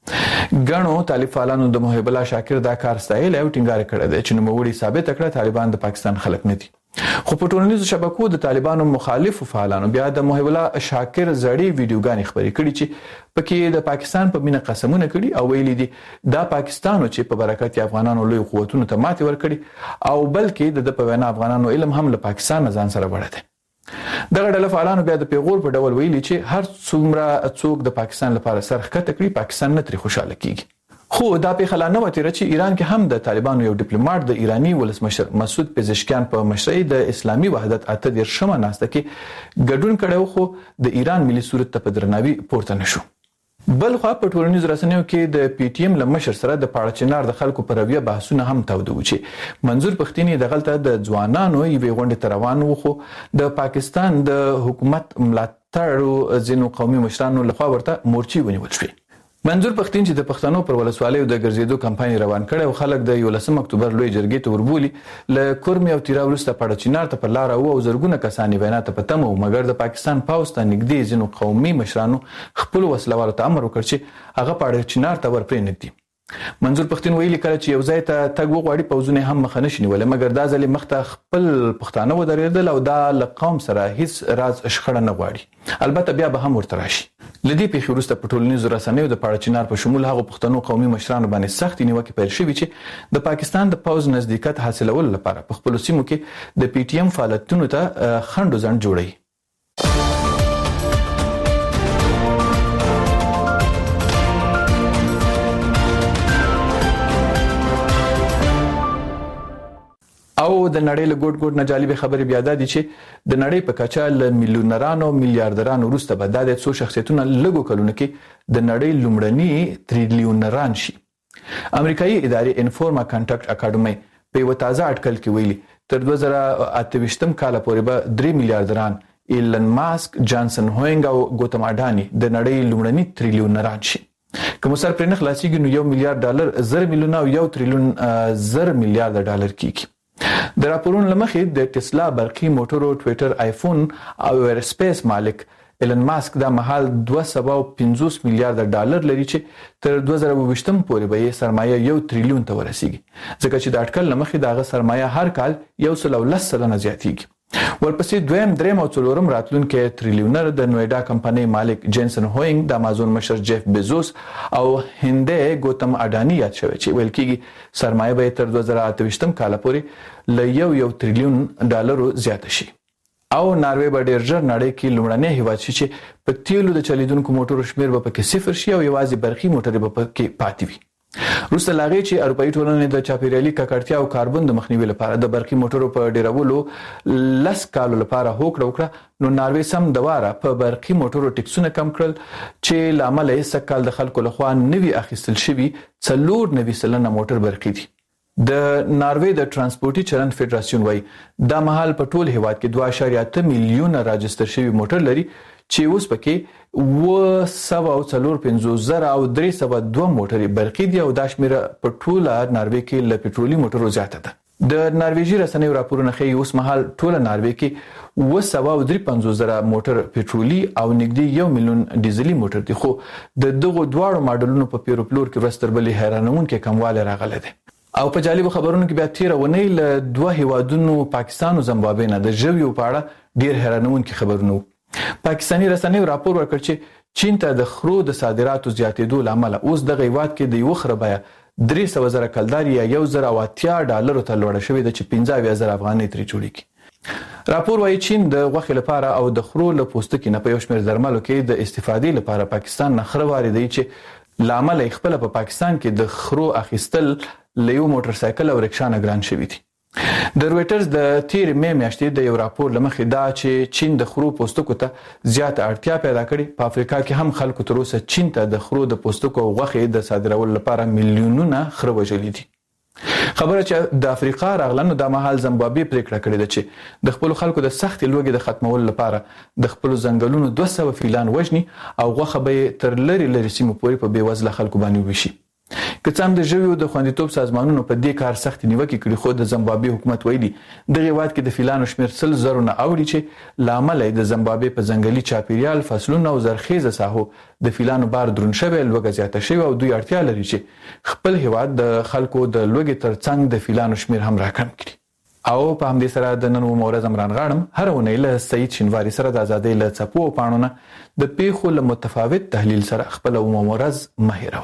ګڼو طالب فعالانو د محب الله شاکر دا کار ستایل او ټینګار کړی دی چې نوموړي ثابت کړ طالبان د پاکستان خلک نه دي. خو په ټولنیزو شبکو د طالبانو مخالفو فعالانو بیا د محب الله شاکر زړې ویډیوګانې خبرې کړي چې پکې د پاکستان په مینه قسمونه کړي او ویلي دي دا پاکستانو چې په برکت افغانانو لوی قوتونو ته ماتې ورکړي او بلکې د په وینا افغانانو علم هم له پاکستان ځان سره وړي دي. دغه ډله فعالانو بیا د پیغور په ډول ویلي چې هر څومره څوک د پاکستان لپاره سرخکته کړي پاکستان نه ترې خوشاله کیږي. خو دا پیښه لا نه وتیره چې ایران کې هم د طالبانو یو ډیپلوماټ د ایرانی ولسمشر مسعود پزشکیان په مشرۍ د اسلامي وحدت 18 ناسته کې ګډون کړو خو د ایران ملي صورت ته په درناوي پورته نشو. بل خو په ټولنیزو رسنیو کې د پی ټی ایم لمشر سره د پاړه چنار د خلکو پر رویه بحثونه هم تاوده و چې منظور پښتینی د غلطه د ځوانانو یوې غونډې ته روان و خو د پاکستان د حکومت ملاتړ ځینو قومي مشرانو لخوا ورته مورچی ونیول شوې. منظور پښتين چې د پښتنو پر ولسوالیو د ګرځېدو کمپاین روان کړي او خلک د 11 اکتوبر لوی جرګې ته وربولي ل کورمي او تیرا ورسته پړه چینار ته پر لار او زرګونه کسانی وینا ته پتم او مګر د پاکستان پاوسټ نږدې ځینو قومي مشرانو خپل وسلوالو ته امر وکړ چې هغه پړه چینار ته ورپرې نږدې. منظور پښتين ویلي کړ چې یو ځای ته تګ وغواړي پوزونه هم مخ نه شنی ولې مګر دا ځلې مخته خپل پښتانه ودرېدل او دا لقوم سره هیڅ راز شخړه نه غواړي. البته بیا به هم ورته راشي. لدی په خروسته په ټولنیزو رسنیو د پاړه چنار په شمول هغه پښتنو قومي مشرانو باندې سخت نیوکه پیل شوې چې د پاکستان د پوز نزدېکت حاصلول لپاره په خپل سیمو کې د پی ټی ایم فعالیتونو ته خنډ ځند جوړي. او د نړۍ له ګډ نه جالب خبرې بیا ده چې د نړۍ په کچه له میلیونرانو میلیارډرانو وروسته به د څو شخصیتونو لږو کلونو کې د نړۍ لومړني تریلیونران شي. امریکایي ادارې انفورما کانټاکټ اکیډمي په یو تازه اټکل کې ویلي تر 2028 کال پورې به 3 میلیارډران ایلن ماسک، جانسن هوینګ او ګوتم اډانی د نړۍ لومړني تریلیونران شي. کوم سر پر نه خلاصيږي نو 1 میلیارډ ډالر 0 میلیون او 1 تریلیون 0 میلیارډ ډالر کیږي. د راپورونو لمخې د ټسلا برقي موټرو، ټویټر، آیفون او ایرسپیس مالک ایلن ماسک د مهال 250 میلیارډ ډالر لري چې تر 2020 پورې به سرمایه 1 تریلیون ته ورسیږي ځکه چې د اټکل لمخې دغه سرمایه هر کال 110% زیاتیږي. ورپسې دویم، دریم او څلورم راتلونکي تریلیونر د نویډا کمپنۍ مالک جینسن هوینګ، د امازون مشر جیف بیزوس او هندې ګوتم اډانی یاد شوی چې ویل کېږي سرمایه به تر 2028 کال پورې ل 1 تریلیون ډالر زیات شي. او ناروې به ډیر ژر نړۍ کې لومړنی هیواد شي چې په تیلو د چلیدونکو موټرو شمیر به پکې صفر شي او یوازې برقي موټرې به پکې پاتې وي. روسته لاغي چې اروپאי ټولنې د چاپیریالي ککړتیا او کاربن د مخنیوي لپاره د برقي موټرو په ډیرولو لس کالو لپاره هوکړه وکړه نو ناروې سم دواره په برقي موټرو ټیکسونه کم کړل چې لامل یې سکهال د خلکو لخوا نوي اخیستل شوی 94% موټر برقي دي. د ناروې د ترانسپورتي چلن فدراسیون وایي دا مهال په ټول هیواد کې 2.8 میلیونه راجستر شوی موټر لري چې اوس پکې 245,000 او 302 موټرې برقي دي او دا شمیره په ټوله ناروې کې له پټرولي موټرو زیاته ده. د نارویجی رسنیو راپورونه ښیي اوس مهال ټوله ناروې کې 253,000 موټر پټرولي او نږدې 1 میلیون ډیزلي موټر دي خو د دغو دواړو ماډلونو په پیرو پلور کې ورستربلې حیرانونکې کموالی راغلی دی. او په جالب خبرونو کې بیا تیر ونې له دوه هیوادونو پاکستان او زیمبابوې نه د ژویو په اړه ډیر حیرانونکې خبرونه. پاکستاني رسنیو راپور ورکړ چې چین ته د خرو د صادراتو زیاتېدو لامل اوس د هیواد کې د یو خره بیه 300,000 کلدار یا $1,080 ته لوړه شوې ده چې 15,000 افغانۍ ترې جوړیږي. راپور وايي چین د غوښې لپاره او د خرو له پوستکي نه په یو شمېر درملو کې د استفادې لپاره پاکستان نه خره واردوي چې لامل یې خپل په پاکستان کې د خرو اخیستل له یو موټر سایکل او رکشا نه ګران شوی دي. د رويټرز د تیر مې میاشتې د یو راپور لمخې دا چې چین د خرو پوستکو ته زیاته اړتیا پیدا کړې. په افریقا کې هم خلکو تر اوسه چین ته د خرو د پوستکو او غوښې د صادرولو لپاره میلیونونه خره وژلي دي. خبره چې د افریقا راغلنو د مهال زیمبابوې پریکړه کړې ده چې د خپل خلکو د سخت لوږې د ختمولو لپاره د خپل ځنګلونو 200 فیلان وژني او غوښه به تر لری سیمو پورې په بیوزله خلکو باندې وشي. که څه هم د ژویو د خوندیتوب سازمانونو په دې کار سخت نیوکې کړي خو د زیمبابوې حکومت ویلي دغه هیواد کې د فیلانو شمیر 100,000 نه اوړي چې لامل د زیمبابوې په ځنګلي چاپیریال فصلونو او زرخیزه ساحو د فیلانو بار درون شوی لوګه زیاته شوی او دوی اړتیا لري چې خپل هیواد د خلکو د لوګي ترڅنګ د فیلانو شمیر هم راکم کړي. او په همدې سره د نن مورز عمران غاړم هر ونې له سید شینواری سره د ازادۍ له څپو او پاڼونه د پیښو له متفاوت تحلیل سره خپل مورز مهیره